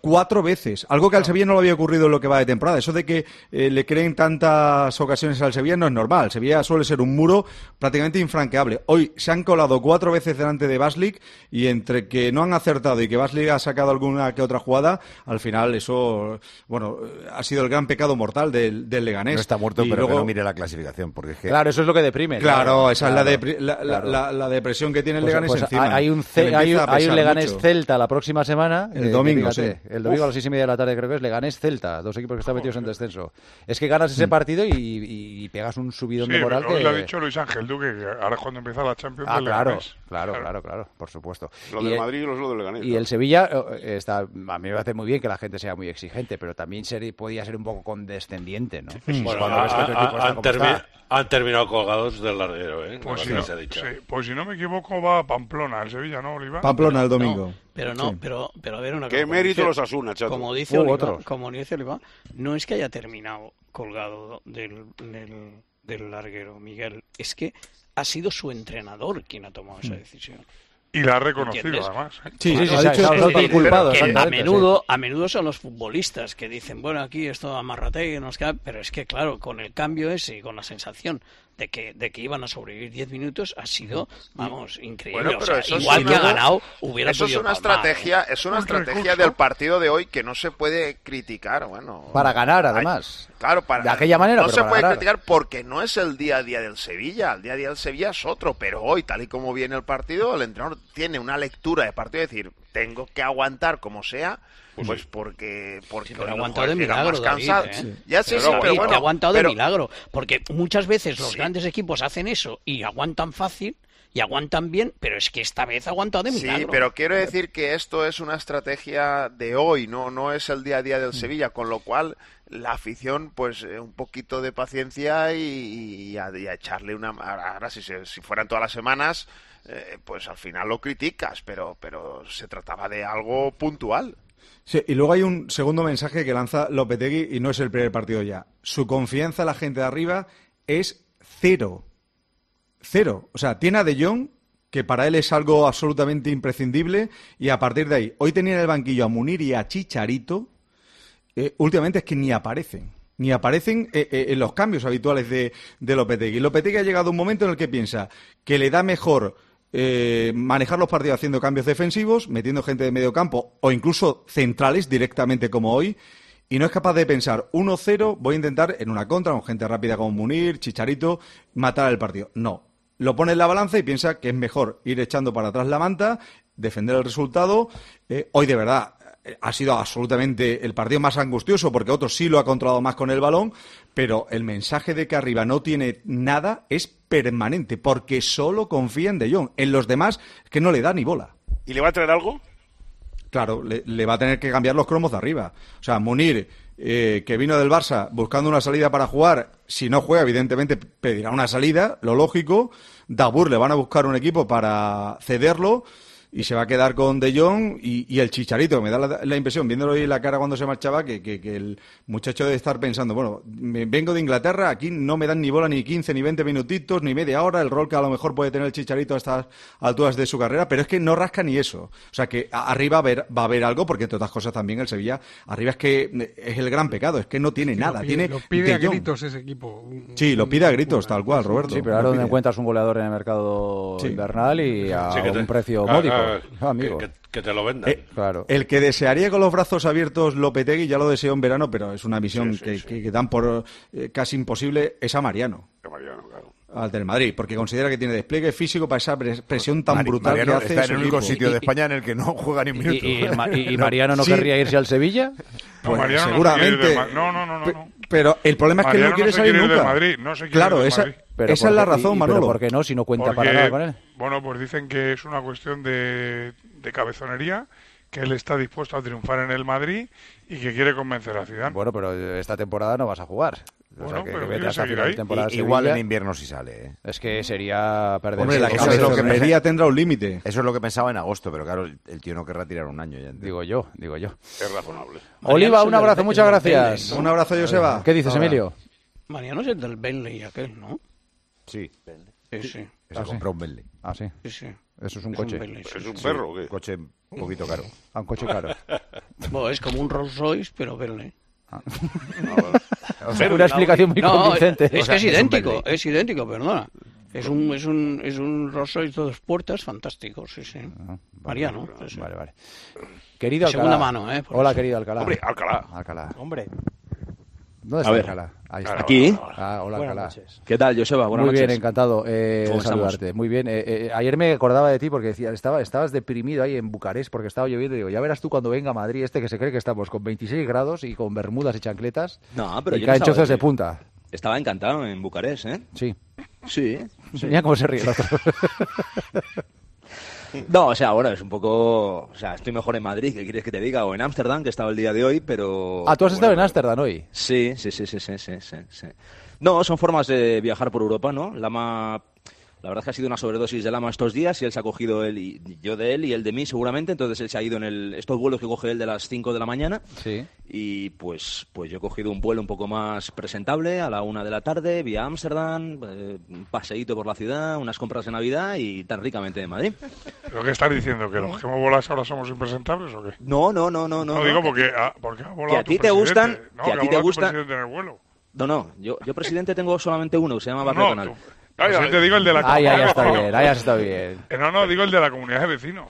cuatro veces, algo que al Sevilla no le había ocurrido en lo que va de temporada. Eso de que eh, le creen tantas ocasiones al Sevilla no es normal. El Sevilla suele ser un muro prácticamente infranqueable. Hoy se han colado cuatro veces delante de Baslik y entre que no han acertado y que Baslik ha sacado alguna que otra jugada, al final eso, bueno, ha sido el gran pecado mortal del, del Leganés. No está muerto, y pero luego... que no mire la clasificación, porque es que... Claro, eso es lo que deprime. Claro, claro esa claro, es la, depri- la, claro. la, la, la depresión que tiene el Pues, Leganés pues encima. hay un, que ce- le hay un, empieza a hay un pesar Leganés mucho. Celta la próxima semana. El eh, domingo, fíjate, sí. El domingo Uf. a las seis y media de la tarde creo que es Leganés Celta, dos equipos que están metidos en descenso. Es que ganas ese Mm. partido y, y- y pegas un subidón Sí, de moral hoy que... lo ha dicho Luis Ángel Duque, que ahora es cuando empieza la Champions Ah, del claro, Leganés. claro, claro, claro, por supuesto. Lo Y del el- Madrid y lo del Leganés. Y el Sevilla eh, está, a mí me parece muy bien que la gente sea muy exigente, pero también ser, podía ser un poco condescendiente, ¿no? Bueno, Cuando ves que tu ha- equipo está han, como termi- está. han terminado colgados del larguero, ¿eh? Pues Ahora si, que no, se ha dicho. sí, pues si no me equivoco va a Pamplona, el Sevilla, ¿no, Oliva? Pamplona el domingo. Pero no, Sí. pero, pero a ver una Qué cosa. como mérito dice- los Asuna, chato. Como dice, Uh, Oliva, otros. como dice Oliva, no es que haya terminado colgado del, del, del larguero, Miguel. Es que ha sido su entrenador quien ha tomado esa decisión. Y la ha reconocido, ¿Entiendes? además. ¿eh? Sí, Sí, sí, ha sí, dicho- se ha Es decir, autoculpado, que a exactamente, menudo, a menudo son los futbolistas que dicen, bueno, aquí esto amarrate, nos queda, pero es que claro, con el cambio ese y con la sensación de que, de que iban a sobrevivir diez minutos, ha sido, vamos, increíble. Bueno, O pero sea, eso es igual que ha una- ganado, hubiera Eso es podido una palmar, estrategia, ¿eh? es una Un estrategia recurso. del partido de hoy que no se puede criticar, bueno. Para ganar, hay- además. Claro, para De aquella manera, no pero se para puede ganar. criticar porque no es el día a día del Sevilla, el día a día del Sevilla es otro, pero hoy, tal y como viene el partido, el entrenador tiene una lectura de partido, es decir, tengo que aguantar como sea, pues, Pues sí. porque porque Sí, pero ha hoy aguantado de llega milagro, más David, cansado. ¿eh? Sí. Ya sí, Pero sí, David, pero bueno, te ha aguantado pero- de milagro, porque muchas veces los Sí. grandes equipos hacen eso y aguantan fácil y aguantan bien, pero es que esta vez ha aguantado de milagro. Sí, pero quiero decir que esto es una estrategia de hoy, no no es el día a día del Sevilla, con lo cual la afición, pues eh, un poquito de paciencia y, y a, y a echarle una... Ahora, ahora, si, se- si fueran todas las semanas, eh, pues al final lo criticas, pero, pero se trataba de algo puntual. Sí, y luego hay un segundo mensaje que lanza Lopetegui y no es el primer partido ya. Su confianza en la gente de arriba es cero. Cero. O sea, tiene a De Jong, que para él es algo absolutamente imprescindible, y a partir de ahí, hoy tenía en el banquillo a Munir y a Chicharito, eh, últimamente es que ni aparecen. Ni aparecen eh, eh, en los cambios habituales de, de Lopetegui. Lopetegui ha llegado a un momento en el que piensa que le da mejor eh, manejar los partidos haciendo cambios defensivos, metiendo gente de medio campo o incluso centrales directamente como hoy, y no es capaz de pensar uno cero, voy a intentar en una contra con gente rápida como Munir, Chicharito, matar el partido. No. Lo pone en la balanza y piensa que es mejor ir echando para atrás la manta, defender el resultado. Eh, hoy de verdad eh, ha sido absolutamente el partido más angustioso porque otro sí lo ha controlado más con el balón, pero el mensaje de que arriba no tiene nada es permanente porque solo confía en De Jong. En los demás es que no le da ni bola. ¿Y le va a traer algo? Claro, le, le va a tener que cambiar los cromos de arriba. O sea, Munir, eh, que vino del Barça buscando una salida para jugar, si no juega, evidentemente pedirá una salida, lo lógico. Dabur le van a buscar un equipo para cederlo y se va a quedar con De Jong y, y el Chicharito, que me da la, la impresión, viéndolo ahí en la cara cuando se marchaba, que, que, que el muchacho debe estar pensando, bueno, me, vengo de Inglaterra, aquí no me dan ni bola ni quince, ni veinte minutitos, ni media hora, el rol que a lo mejor puede tener el Chicharito a estas alturas de su carrera, pero es que no rasca ni eso. O sea, que a- arriba va a haber, va a haber algo, porque entre otras cosas también el Sevilla, arriba es que es el gran pecado, es que no tiene Sí, nada, lo pide, tiene lo pide a De Jong. gritos ese equipo. Un- Sí, lo pide a gritos, tal cual, Roberto. Sí, pero ahora Lo donde pide. encuentras un goleador en el mercado Sí. invernal y a Sí, que te- un precio ah, módico. ah, Ah, amigo. Que, que- que te lo vendan. Eh, Claro. El que desearía con los brazos abiertos Lopetegui, ya lo deseó en verano, pero es una misión Sí, sí, que, sí. que- que dan por eh, casi imposible, es a Mariano, Que Mariano, claro. al del Madrid, porque considera que tiene despliegue físico para esa pres- presión tan Mari- brutal Mariano que hace está su en el único equipo. sitio de Y- España en el que no juega ni un ¿Y, minuto. y- y Ma- y- y Mariano no Sí. querría irse al Sevilla? No, Pues Mariano no seguramente. se quiere ir del Ma- No, no, no, no. Pe- no. Pero el problema es que él Mariano no quiere se salir quiere ir del nunca. Madrid, no se quiere claro, ir del esa, Madrid. Pero esa ¿por es la qué- razón, y- Manolo. Pero ¿por qué no? Si no cuenta Porque, para nada con él. Bueno, pues dicen que es una cuestión de, de cabezonería, que él está dispuesto a triunfar en el Madrid y que quiere convencer a Zidane. Bueno, pero esta temporada no vas a jugar. O sea, Bueno, que, pero que vete quiere hasta seguir final de ahí. temporada I- igual Sevilla. en invierno sí sale, ¿eh? Es que sería perder. Hombre, la eso eso es lo que cabezonería me- tendrá un límite. Eso es lo que pensaba en agosto, pero claro, el, el tío no querrá tirar un año ya. entiendo. Digo yo, digo yo. Es razonable. Oliva, es un el abrazo, del- muchas el del gracias. Vélez, Un abrazo, Joseba. ¿Qué dices, Ahora. Emilio? Mariano es el del Bentley aquel, ¿no? Sí, Sí, sí. que se Ah, sí. compró un Bentley. Ah, sí. sí, sí. Eso es un Es coche. un Bentley, sí. ¿Es un Sí, perro o qué? Un coche un poquito caro. Ah, un coche caro. Bueno, es como un Rolls Royce, pero Bentley. O sea, una explicación muy No, convincente. Es O sea, que es un idéntico, Bentley. es idéntico, perdona. Es un, es un, es un Rolls Royce de dos puertas fantástico, sí, sí. Mariano. sí, sí. Vale, vale. Querido De segunda Alcalá. mano, ¿eh? Por Hola, eso. querido Alcalá. Hombre, Alcalá. Alcalá. Hombre. ¿Dónde A está ver. Alcalá? Ahí está. Aquí. Ah, hola, Buenas Alcalá. noches. ¿Qué tal, Joseba? Buenas Muy noches. bien, encantado eh, ¿Cómo de saludarte. Muy bien. Eh, eh, ayer me acordaba de ti porque decía, estaba, estabas deprimido ahí en Bucarest porque estaba lloviendo. Y digo, ya verás tú cuando venga a Madrid este que se cree que estamos con veintiséis grados y con bermudas y chancletas No, pero y yo no caen estaba chozos de de- punta. Estaba encantado en Bucarest, ¿eh? Sí. Sí. sí. Mira cómo se ríe el otro. No, o sea, bueno, es un poco... O sea, estoy mejor en Madrid, ¿qué quieres que te diga? O en Ámsterdam, que estaba el día de hoy, pero... Ah, tú has pero estado bueno, en Ámsterdam hoy. Sí, sí, sí, sí, sí, sí, sí, sí. No, son formas de viajar por Europa, ¿no? Lama... La verdad es que ha sido una sobredosis de Lama estos días y él se ha cogido él y yo de él y él de mí seguramente, entonces él se ha ido en el, estos vuelos que coge él de las cinco de la mañana Sí. y pues, pues yo he cogido un vuelo un poco más presentable a la una de la tarde vía Ámsterdam, eh, un paseíto por la ciudad, unas compras de Navidad y tan ricamente de Madrid. ¿Pero qué estás diciendo? ¿Que los que hemos volado ahora somos impresentables o qué? No, no, no, no, no. No, digo no, porque, ah, porque ha volado que a tu ti te presidente. gustan, No, que a ha ti te volado tu gustan. presidente en el vuelo. No, no, yo, yo presidente tengo solamente uno, que se llama No, Barrio Canal. Pues sí te digo el de la Ahí, comunidad ahí de está vecinos. bien, ahí está bien. Eh, No, no, digo el de la comunidad de vecinos.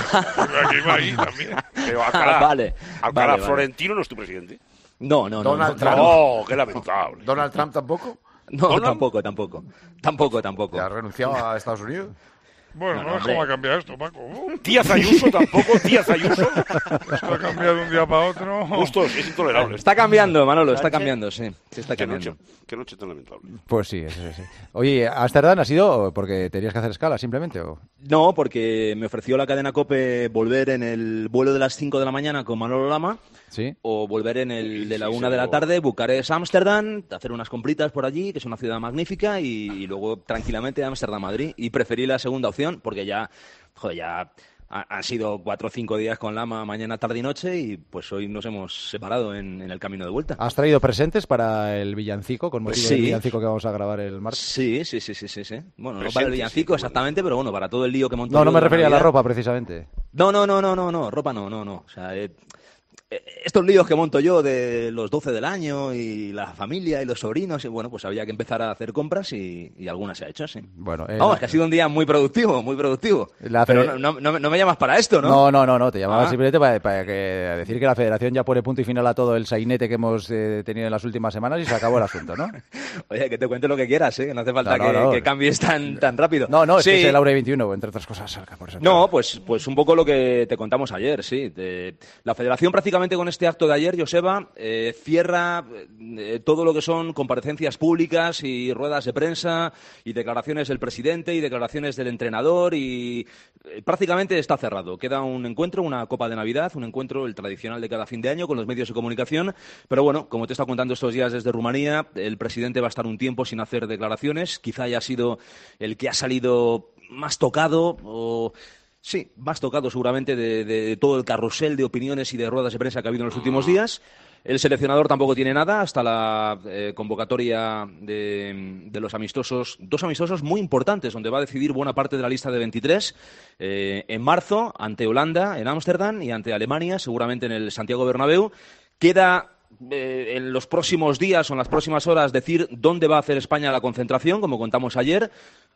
Aquí va ahí también. Pero Alcalá, Vale, Alcalá vale, vale. Florentino no es tu presidente. No, no, no. Donald no, Trump. No, qué lamentable. ¿Donald Trump tampoco? No, Donald- tampoco, tampoco. Tampoco, tampoco. ¿Ya ha renunciado a Estados Unidos? Bueno, No, no, no, es cómo hombre. ha cambiado esto, Paco. Uh, Díaz Ayuso tampoco, Díaz Ayuso. esto ha cambiado de un día para otro. Justos, es intolerable. Está cambiando, Manolo, está Sánchez. cambiando, sí. Sí, está Qué cambiando. noche, qué noche tan lamentable. Pues sí, sí, sí. Oye, ¿Ámsterdam ha sido porque tenías que hacer escala simplemente? ¿O? No, porque me ofreció la cadena COPE volver en el vuelo de las cinco de la mañana con Manolo Lama Sí. o volver en el de la Sí, una sí, de la luego- tarde, Bucarest, Ámsterdam, hacer unas compritas por allí, que es una ciudad magnífica, y, y luego tranquilamente Ámsterdam, Madrid. Y preferí la segunda opción porque ya, joder, ya ha- han sido cuatro o cinco días con Lama, mañana, tarde y noche, y pues hoy nos hemos separado en, en el camino de vuelta. ¿Has traído presentes para el villancico, con motivo Sí. del villancico que vamos a grabar el martes? Sí, sí, sí, sí, sí, sí. Bueno, no Presentes, para el sí, villancico bueno. exactamente, pero bueno, para todo el lío que montó No, no yo me de refería a la Navidad. ropa precisamente. No, no, no, no, no, no, ropa no, no, no. O sea, eh, eh, estos líos que monto yo de los doce del año y la familia y los sobrinos, y bueno, pues había que empezar a hacer compras y, y algunas se ha hecho, sí. Bueno, eh, Vamos, la- que ha sido un día muy productivo, muy productivo. La Pero fede- no, no, no me- no me llamas para esto, ¿no? No, no, no, no, te llamaba Ah. simplemente para, para que, decir que la federación ya pone punto y final a todo el sainete que hemos eh, tenido en las últimas semanas y se acabó el asunto, ¿no? Oye, que te cuente lo que quieras, ¿eh? Que no hace falta No, no, que, no. que cambies tan, tan rápido. No, no, es Sí. que es el Aure veintiuno, entre otras cosas. Salga, por eso. No, pues, pues un poco lo que te contamos ayer, sí. De- la federación prácticamente con este acto de ayer, Joseba, eh, cierra eh, todo lo que son comparecencias públicas y ruedas de prensa y declaraciones del presidente y declaraciones del entrenador y eh, prácticamente está cerrado. Queda un encuentro, una copa de Navidad, un encuentro, el tradicional de cada fin de año con los medios de comunicación. Pero bueno, como te está contando estos días desde Rumanía, el presidente va a estar un tiempo sin hacer declaraciones. Quizá haya sido el que ha salido más tocado o... Sí, más tocado seguramente de, de todo el carrusel de opiniones y de ruedas de prensa que ha habido en los últimos días. El seleccionador tampoco tiene nada hasta la eh, convocatoria de, de los amistosos, dos amistosos muy importantes, donde va a decidir buena parte de la lista de veintitrés. Eh, en marzo, ante Holanda, en Ámsterdam, y ante Alemania, seguramente en el Santiago Bernabéu. Queda eh, en los próximos días o en las próximas horas decir dónde va a hacer España la concentración, como contamos ayer.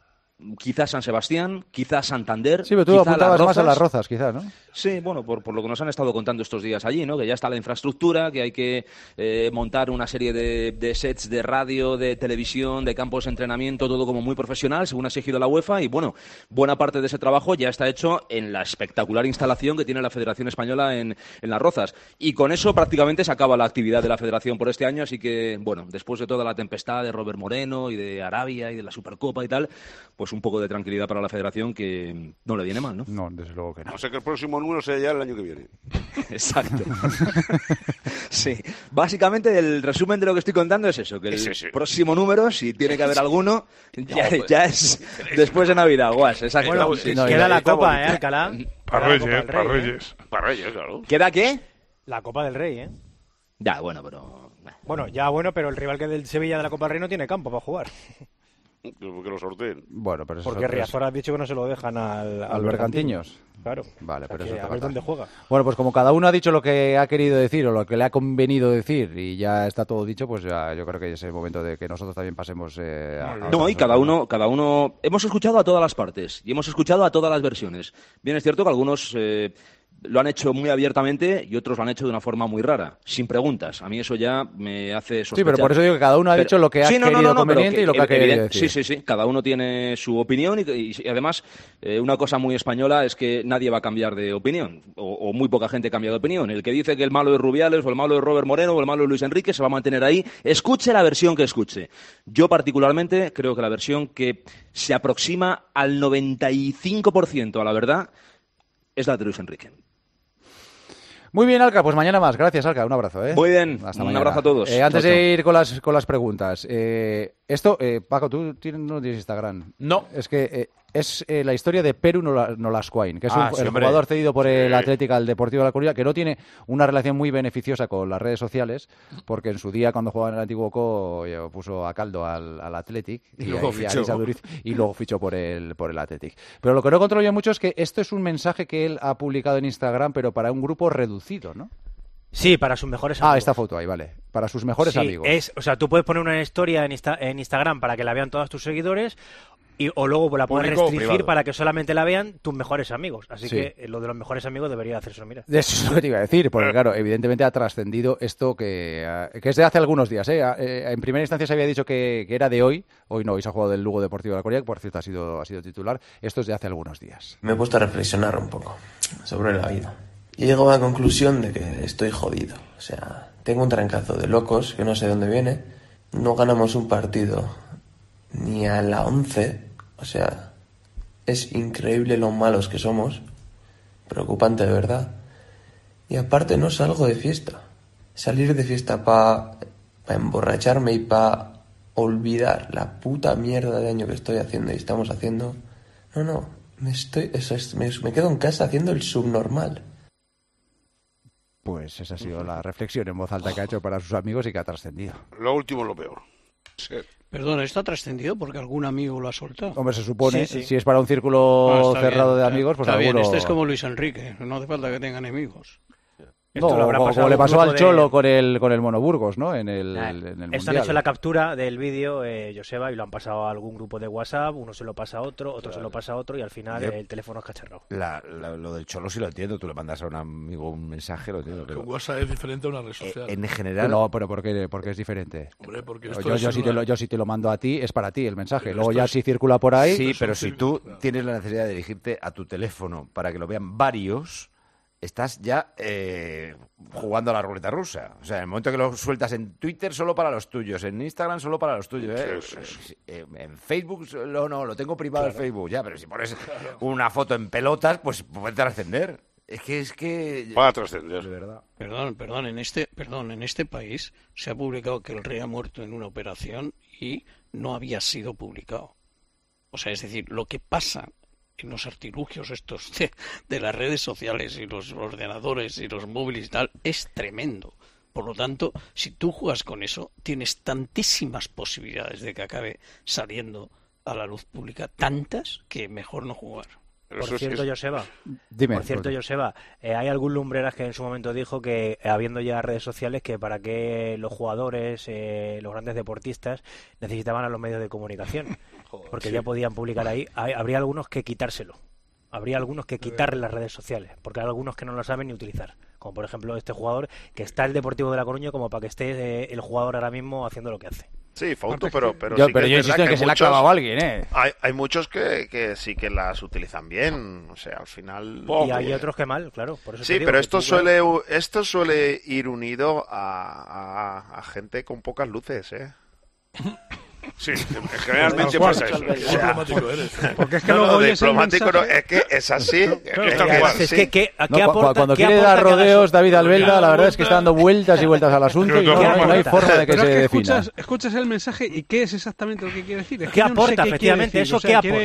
Quizás San Sebastián, quizás Santander. Sí, pero tú quizá apuntabas Las más a Rozas. las rozas, quizás, ¿no? Sí, bueno, por, por lo que nos han estado contando estos días allí, ¿no? Que ya está la infraestructura, que hay que eh, montar una serie de, de sets de radio, de televisión, de campos de entrenamiento, todo como muy profesional, según ha exigido la UEFA. Y bueno, buena parte de ese trabajo ya está hecho en la espectacular instalación que tiene la Federación Española en, en Las Rozas. Y con eso prácticamente se acaba la actividad de la Federación por este año. Así que, bueno, después de toda la tempestad de Robert Moreno y de Arabia y de la Supercopa y tal, pues un poco de tranquilidad para la Federación que no le viene mal, ¿no? No, desde luego que no. O sea que el próximo número sea ya el año que viene. Exacto. Sí, básicamente el resumen de lo que estoy contando es eso, que el Es ese. próximo número, si tiene que haber alguno, ya, pues. ya es después de Navidad, guas, exacto. Bueno, Sí, queda sí. la está Copa, bonito. ¿eh, Alcalá? Para Queda la Copa Reyes, del para Rey, ¿eh? Reyes. Para Reyes, claro. ¿Queda qué? La Copa del Rey, ¿eh? Ya, bueno, pero... Bueno, ya bueno, pero el rival que del Sevilla de la Copa del Rey no tiene campo para jugar. Que lo sorteen. Bueno, pero eso Porque es- Riazor ha dicho que no se lo dejan al, al Bergantiños. Claro. Vale, pero O sea, eso que es a ver otra dónde cosa. juega. Bueno, pues como cada uno ha dicho lo que ha querido decir o lo que le ha convenido decir y ya está todo dicho, pues ya yo creo que es el momento de que nosotros también pasemos eh, a, a No, otras y cada cosas. uno, cada uno... Hemos escuchado a todas las partes y hemos escuchado a todas las versiones. Bien, es cierto que algunos eh, lo han hecho muy abiertamente y otros lo han hecho de una forma muy rara, sin preguntas. A mí eso ya me hace sospechar. Sí, pero por eso digo que cada uno ha Pero- dicho lo que ha Sí, no, no, querido no, no, pero conveniente y lo que ha querido evidente- decir. Sí, sí, sí. Cada uno tiene su opinión y, y- y además eh, una cosa muy española es que nadie va a cambiar de opinión o, o muy poca gente cambia de opinión. El que dice que el malo es Rubiales o el malo es Robert Moreno o el malo es Luis Enrique se va a mantener ahí. Escuche la versión que escuche. Yo particularmente creo que la versión que se aproxima al noventa y cinco por ciento a la verdad es la de Luis Enrique. Muy bien, Alca, pues mañana más. Gracias, Alca. Un abrazo. ¿eh? Muy bien. Hasta Un mañana. abrazo a todos. Eh, antes Chao, de chao. ir con las, con las preguntas, eh, esto, eh, Paco, tú tienes, no tienes Instagram. No. Es que eh, es eh, la historia de Peru Nola- Nolascoain, que es Ah, un, sí, el hombre. jugador cedido por el Sí. Atlético al Deportivo de La Coruña, que no tiene una relación muy beneficiosa con las redes sociales, porque en su día, cuando jugaba en el Antiguo Co, eh, puso a caldo al, al Athletic Y luego ahí- ahí fichó. se aduriz- y luego fichó por el, por el Athletic. Pero lo que no controlo yo mucho es que esto es un mensaje que él ha publicado en Instagram, pero para un grupo reducido, ¿no? Sí, para sus mejores amigos. Ah, esta foto ahí, vale. Para sus mejores Sí, amigos. Es, o sea, tú puedes poner una historia en, Insta- en Instagram para que la vean todos tus seguidores y, o luego la puedes Público o restringir privado. para que solamente la vean tus mejores amigos. Así Sí. que eh, lo de los mejores amigos debería hacerse mira. Eso es lo que te iba a decir, porque claro, evidentemente ha trascendido esto que, eh, que es de hace algunos días. ¿eh? Eh, En primera instancia se había dicho que, que era de hoy, hoy no, hoy se ha jugado del Lugo Deportivo de La Coruña, que por cierto ha sido, ha sido titular. Esto es de hace algunos días. Me he puesto a reflexionar un poco sobre la vida. Y he llegado a la conclusión de que estoy jodido. O sea, tengo un trancazo de locos que no sé de dónde viene. No ganamos un partido ni a la once. O sea, es increíble lo malos que somos. Preocupante de verdad. Y aparte no salgo de fiesta. Salir de fiesta para pa emborracharme y para olvidar la puta mierda de año que estoy haciendo y estamos haciendo. No, no, me estoy, eso es, me, me quedo en casa haciendo el subnormal. Pues esa ha sido la reflexión en voz alta que ha hecho para sus amigos y que ha trascendido. Lo último es lo peor. Perdón, ¿esto ha trascendido porque algún amigo lo ha soltado? Hombre, se supone, Sí, sí. si es para un círculo Ah, está cerrado bien, de está- amigos, pues está bien. alguno... Este es como Luis Enrique, no hace falta que tenga enemigos. No, Esto lo habrá como, pasado como le un pasó grupo al de- Cholo con el, con el Monoburgos, ¿no? En el, Nah, en el Esto han Mundial. hecho la captura del vídeo, eh, Joseba, y lo han pasado a algún grupo de WhatsApp, uno se lo pasa a otro, otro se lo pasa a otro, y al final Yep. eh, el teléfono es cacharrado. La- la- lo del Cholo sí lo entiendo. Tú le mandas a un amigo un mensaje, lo entiendo. Pero Con WhatsApp es diferente a una red social. en general... No, pero ¿por qué, porque es diferente? Hombre, porque Yo, esto yo, es si una- te lo, yo si te lo mando a ti, es para ti el mensaje. Pero Luego esto ya es- si circula por ahí... Sí, pero si tú tienes la necesidad de dirigirte a tu teléfono para que lo vean varios, estás ya eh, jugando a la ruleta rusa. O sea, en el momento que lo sueltas en Twitter, solo para los tuyos. En Instagram, solo para los tuyos. ¿eh? Eh, En Facebook, no, no, lo tengo privado en Facebook. Ya, pero si pones una foto en pelotas, pues puede trascender. Es que es que... Va a trascender. De verdad. Perdón, perdón, en este, perdón, en este país se ha publicado que el rey ha muerto en una operación y no había sido publicado. O sea, es decir, lo que pasa en los artilugios estos de, de las redes sociales y los ordenadores y los móviles y tal es tremendo. Por lo tanto, si tú juegas con eso, tienes tantísimas posibilidades de que acabe saliendo a la luz pública, tantas que mejor no jugar. Por cierto, Joseba, Dime, por cierto, Jorge. Joseba, eh, hay algún lumbreras que en su momento dijo que, eh, habiendo ya redes sociales, que para qué los jugadores, eh, los grandes deportistas, necesitaban a los medios de comunicación, porque sí. ya podían publicar ahí. Hay- habría algunos que quitárselo, habría algunos que quitarle las redes sociales, porque hay algunos que no lo saben ni utilizar, como por ejemplo este jugador, que está el Deportivo de La Coruña como para que esté eh, el jugador ahora mismo haciendo lo que hace. Sí, Fausto, pero, pero Yo- sí pero que yo es insisto verdad en que hay se le ha muchos- clavado a alguien, ¿eh? Hay, hay muchos que, que sí que las utilizan bien, o sea, al final... Y hay otros que mal, claro. Por eso te Sí, digo pero que esto tú, suele, esto suele ir unido a, a, a gente con pocas luces, ¿eh? Sí, generalmente Tal cual. pasa eso. Qué diplomático eres, ¿eh? Porque es que No, luego no, oyes el diplomático no, mensaje- es que es así. Claro, es claro. que es Es así. que, ¿qué- No, qué cu- aporta- cuando qué quiere aporta dar que hagas- rodeos David Albelda, Claro, la verdad es que está dando vueltas y vueltas al asunto y no, ¿Qué no hay aporta? forma de que Pero se es que defina. escuchas, escuchas el mensaje y qué es exactamente lo que quiere decir. Es ¿Qué que yo no sé aporta, qué quiere efectivamente? decir. ¿Eso O sea, qué quiere, aporta?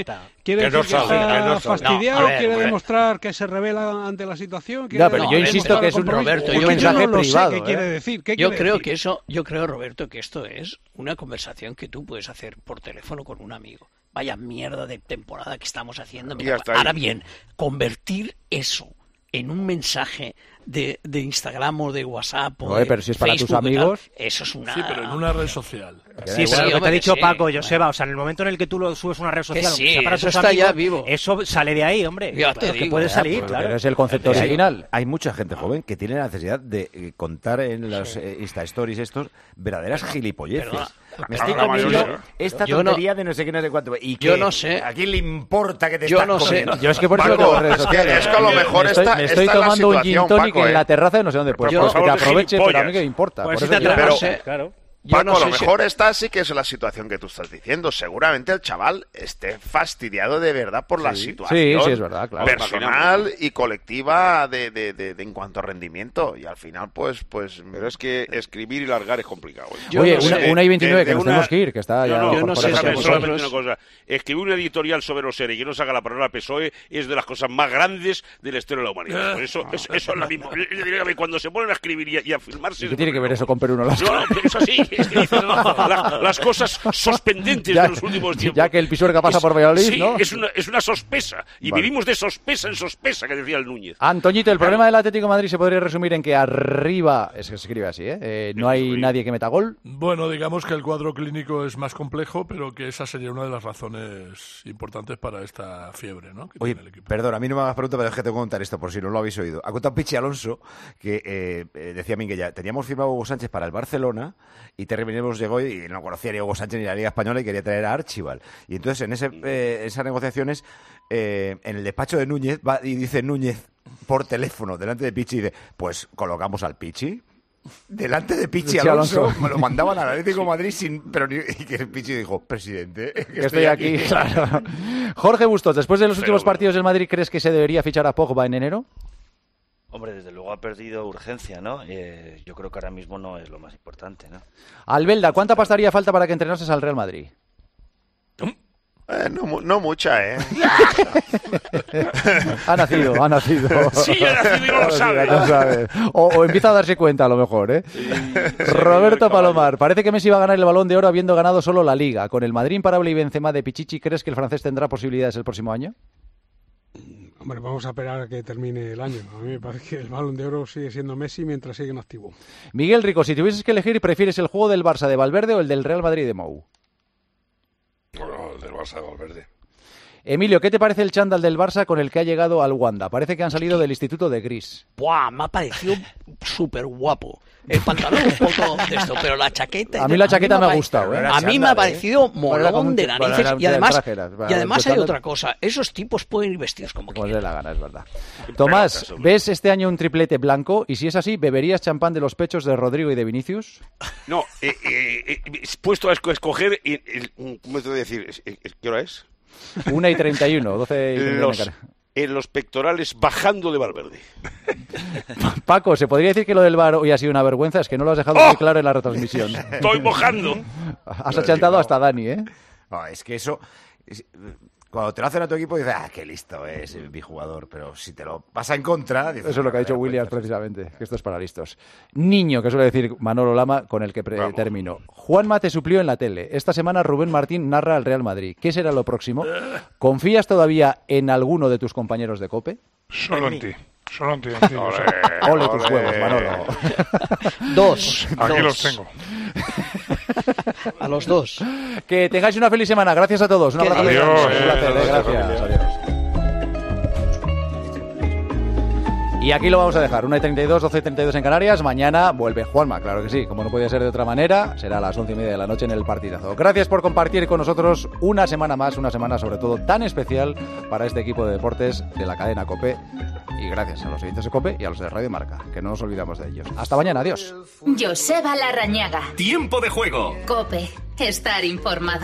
¿Quiere Que no decir que sale, está que no sale. fastidiado? No, a ver, ¿Quiere hombre. demostrar que se revela ante la situación? ¿Quiere Ya, pero yo demostrar insisto que es un, compromiso? Roberto, un yo- mensaje yo no lo privado. sé qué ¿eh? quiere decir. ¿Qué Yo quiere creo decir? que eso, yo creo, Roberto, que esto es una conversación que tú puedes hacer por teléfono con un amigo. Vaya mierda de temporada que estamos haciendo. Y Mira, hasta ahí. ahora bien, convertir eso en un mensaje de, de Instagram o de WhatsApp o Oye, de pero si es para tus Facebook y tal, amigos. eso es una... Sí, pero en una red social. Sí, Sí, pero lo que te hombre, ha dicho sí. Paco, Joseba, o sea, en el momento en el que tú lo subes a una red social, Que aunque sí, sea para eso tus está amigos, ya vivo. eso sale de ahí, hombre. Ya Claro te que digo. puede Ya, salir, Pues, claro. pero es el concepto Hay- original. Hay mucha gente joven que tiene la necesidad de eh, contar en los eh, Insta Stories estos verdaderas gilipolleces. perdona. Me estoy La mayoría, comiendo esta Yo no- tontería de no sé qué, no sé cuánto. ¿Y yo qué? no sé. ¿A quién le importa que te Yo estás no sé. comiendo? Yo es que por eso Paco, lo tengo en redes es que- sociales. es que a lo mejor me estoy, esta- me estoy esta es la tomando un gin situación, tonic Paco, en ¿eh? la terraza de no sé dónde. Pues, Pero pues que te hablamos de aproveche, pero a mí gilipollas. que me importa. Pues Por sí eso te yo- Pero- atrevas, claro. Yo Paco, no a sé lo si- mejor esta sí que es la situación que tú estás diciendo. Seguramente el chaval esté fastidiado de verdad por la Sí. situación Sí, sí, es verdad, claro. personal y colectiva de, de, de, de en cuanto a rendimiento. Y al final, pues... pues Pero es que escribir y largar es complicado. ¿eh? Yo Oye, no una, sé. una y veintinueve, de- que de nos una- tenemos que ir, que está ya... No, no, yo no por- sé por si eso. déjame vosotros- solamente una cosa. Escribir un editorial sobre los seres y que no saca la palabra P S O E es de las cosas más grandes de la historia de la humanidad. Por eso, eso, eso es lo mismo. Yo- yo diría que cuando se ponen a escribir y a, y a filmarse... ¿Y qué tiene que ver eso con Perú no las No, no, pero eso sí, es que dices, no, la- las cosas sospendentes Ya- de los últimos tiempos. ya que el Pisuerga pasa Es- por Valladolid, sí, ¿no? es una, es una sospesa. Y Vale. vivimos de sospesa en sospesa, que decía el Núñez. Antoñito, el problema del Atlético de Madrid se podría resumir en que arriba, es que se escribe así, ¿eh? Eh, no hay nadie que meta gol. Bueno, digamos que el cuadro clínico es más complejo, pero que esa sería una de las razones importantes para esta fiebre, ¿no? Que Oye, tiene el equipo. perdón, a mí no me hagas pregunta, pero es que tengo que contar esto por si no lo habéis oído. Ha contado Pichi Alonso que eh, eh, decía Minguella, teníamos firmado a Hugo Sánchez para el Barcelona y Terry Venables llegó y no conocía ni a Hugo Sánchez ni a la Liga Española y quería traer a Archibald. Y entonces en ese, eh, esas negociaciones, eh, en el despacho de Núñez, va y dice Núñez por teléfono delante de Pichi y dice, pues colocamos al Pichi. Delante de Pichi Pichi Alonso, Alonso. me lo mandaban al Atlético de Madrid sin, pero ni- y que Pichi dijo, presidente, que Que estoy aquí, claro. Jorge Bustos, después de los últimos partidos del Madrid, ¿crees que se debería fichar a Pogba en enero? Hombre, desde luego ha perdido urgencia, ¿no? Eh, yo creo que ahora mismo no es lo más importante, ¿no? Albelda, ¿cuánta pasta haría falta para que entrenases al Real Madrid? Eh, no, mu- no mucha, ¿eh? Ha nacido, ha nacido. Sí, ha nacido y no lo sabe. No sabe. O, o empieza a darse cuenta, a lo mejor, ¿eh? Roberto Palomar, parece que Messi va a ganar el Balón de Oro habiendo ganado solo la Liga. Con el Madrid imparable y Benzema de Pichichi, ¿crees que el francés tendrá posibilidades el próximo año? Hombre, vamos a esperar a que termine el año. A mí me parece que el Balón de Oro sigue siendo Messi mientras sigue en activo. Miguel Rico, si tuvieses que elegir, ¿prefieres el juego del Barça de Valverde o el del Real Madrid de Mou? No, del Barça de Valverde. Emilio, ¿qué te parece el chándal del Barça con el que ha llegado al Wanda? Parece que han salido del Instituto de Gris. Buah, me ha parecido súper guapo. El pantalón un poco de esto, pero la chaqueta... A mí la chaqueta me ha pare- gustado, ¿eh? A mí me ha parecido Bueno, era como molón un- de bueno, narices era un y además, traje, era- y además hay total- otra cosa. Esos tipos pueden ir vestidos como Como les dé la gana, es verdad. Tomás, ¿ves este año un triplete blanco? Y si es así, ¿beberías champán de los pechos de Rodrigo y de Vinicius? No, eh, eh, eh, puesto a esco- escoger... eh, el- ¿Cómo te voy a decir? Es- es- ¿Qué hora es? Una y treinta y uno, doce y treinta y uno. Los, en los pectorales bajando de Valverde. Paco, ¿se podría decir que lo del V A R hoy ha sido una vergüenza? Es que no lo has dejado ¡Oh! muy claro en la retransmisión. Estoy mojando. Has achantado hasta Dani, ¿eh? No, es que eso... es- cuando te lo hacen a tu equipo dices, ah, qué listo es mi jugador, pero si te lo pasa en contra... Dices, Eso es lo que ha dicho Williams precisamente, que esto es para listos. Niño, que suele decir Manolo Lama, con el que pre- termino. Juanma te suplió en la tele. Esta semana Rubén Martín narra al Real Madrid. ¿Qué será lo próximo? ¿Confías todavía en alguno de tus compañeros de COPE? Solo en ti. Solo en ti. en ti. Ole tus huevos, Manolo. Dos. Aquí dos. los tengo. A los dos. Que tengáis una feliz semana. Gracias a todos. Un abrazo. Adiós. Un placer, eh, gracias. Adiós. Y aquí lo vamos a dejar. una y treinta y dos, doce y treinta y dos en Canarias. Mañana vuelve Juanma, claro que sí. Como no podía ser de otra manera, será a las once y media de la noche en el partidazo. Gracias por compartir con nosotros una semana más, una semana sobre todo tan especial para este equipo de deportes de la cadena COPE. Y gracias a los oyentes de COPE y a los de Radio Marca, que no nos olvidamos de ellos. Hasta mañana, adiós. Joseba Larrañaga. Tiempo de juego. Cope. Estar informado.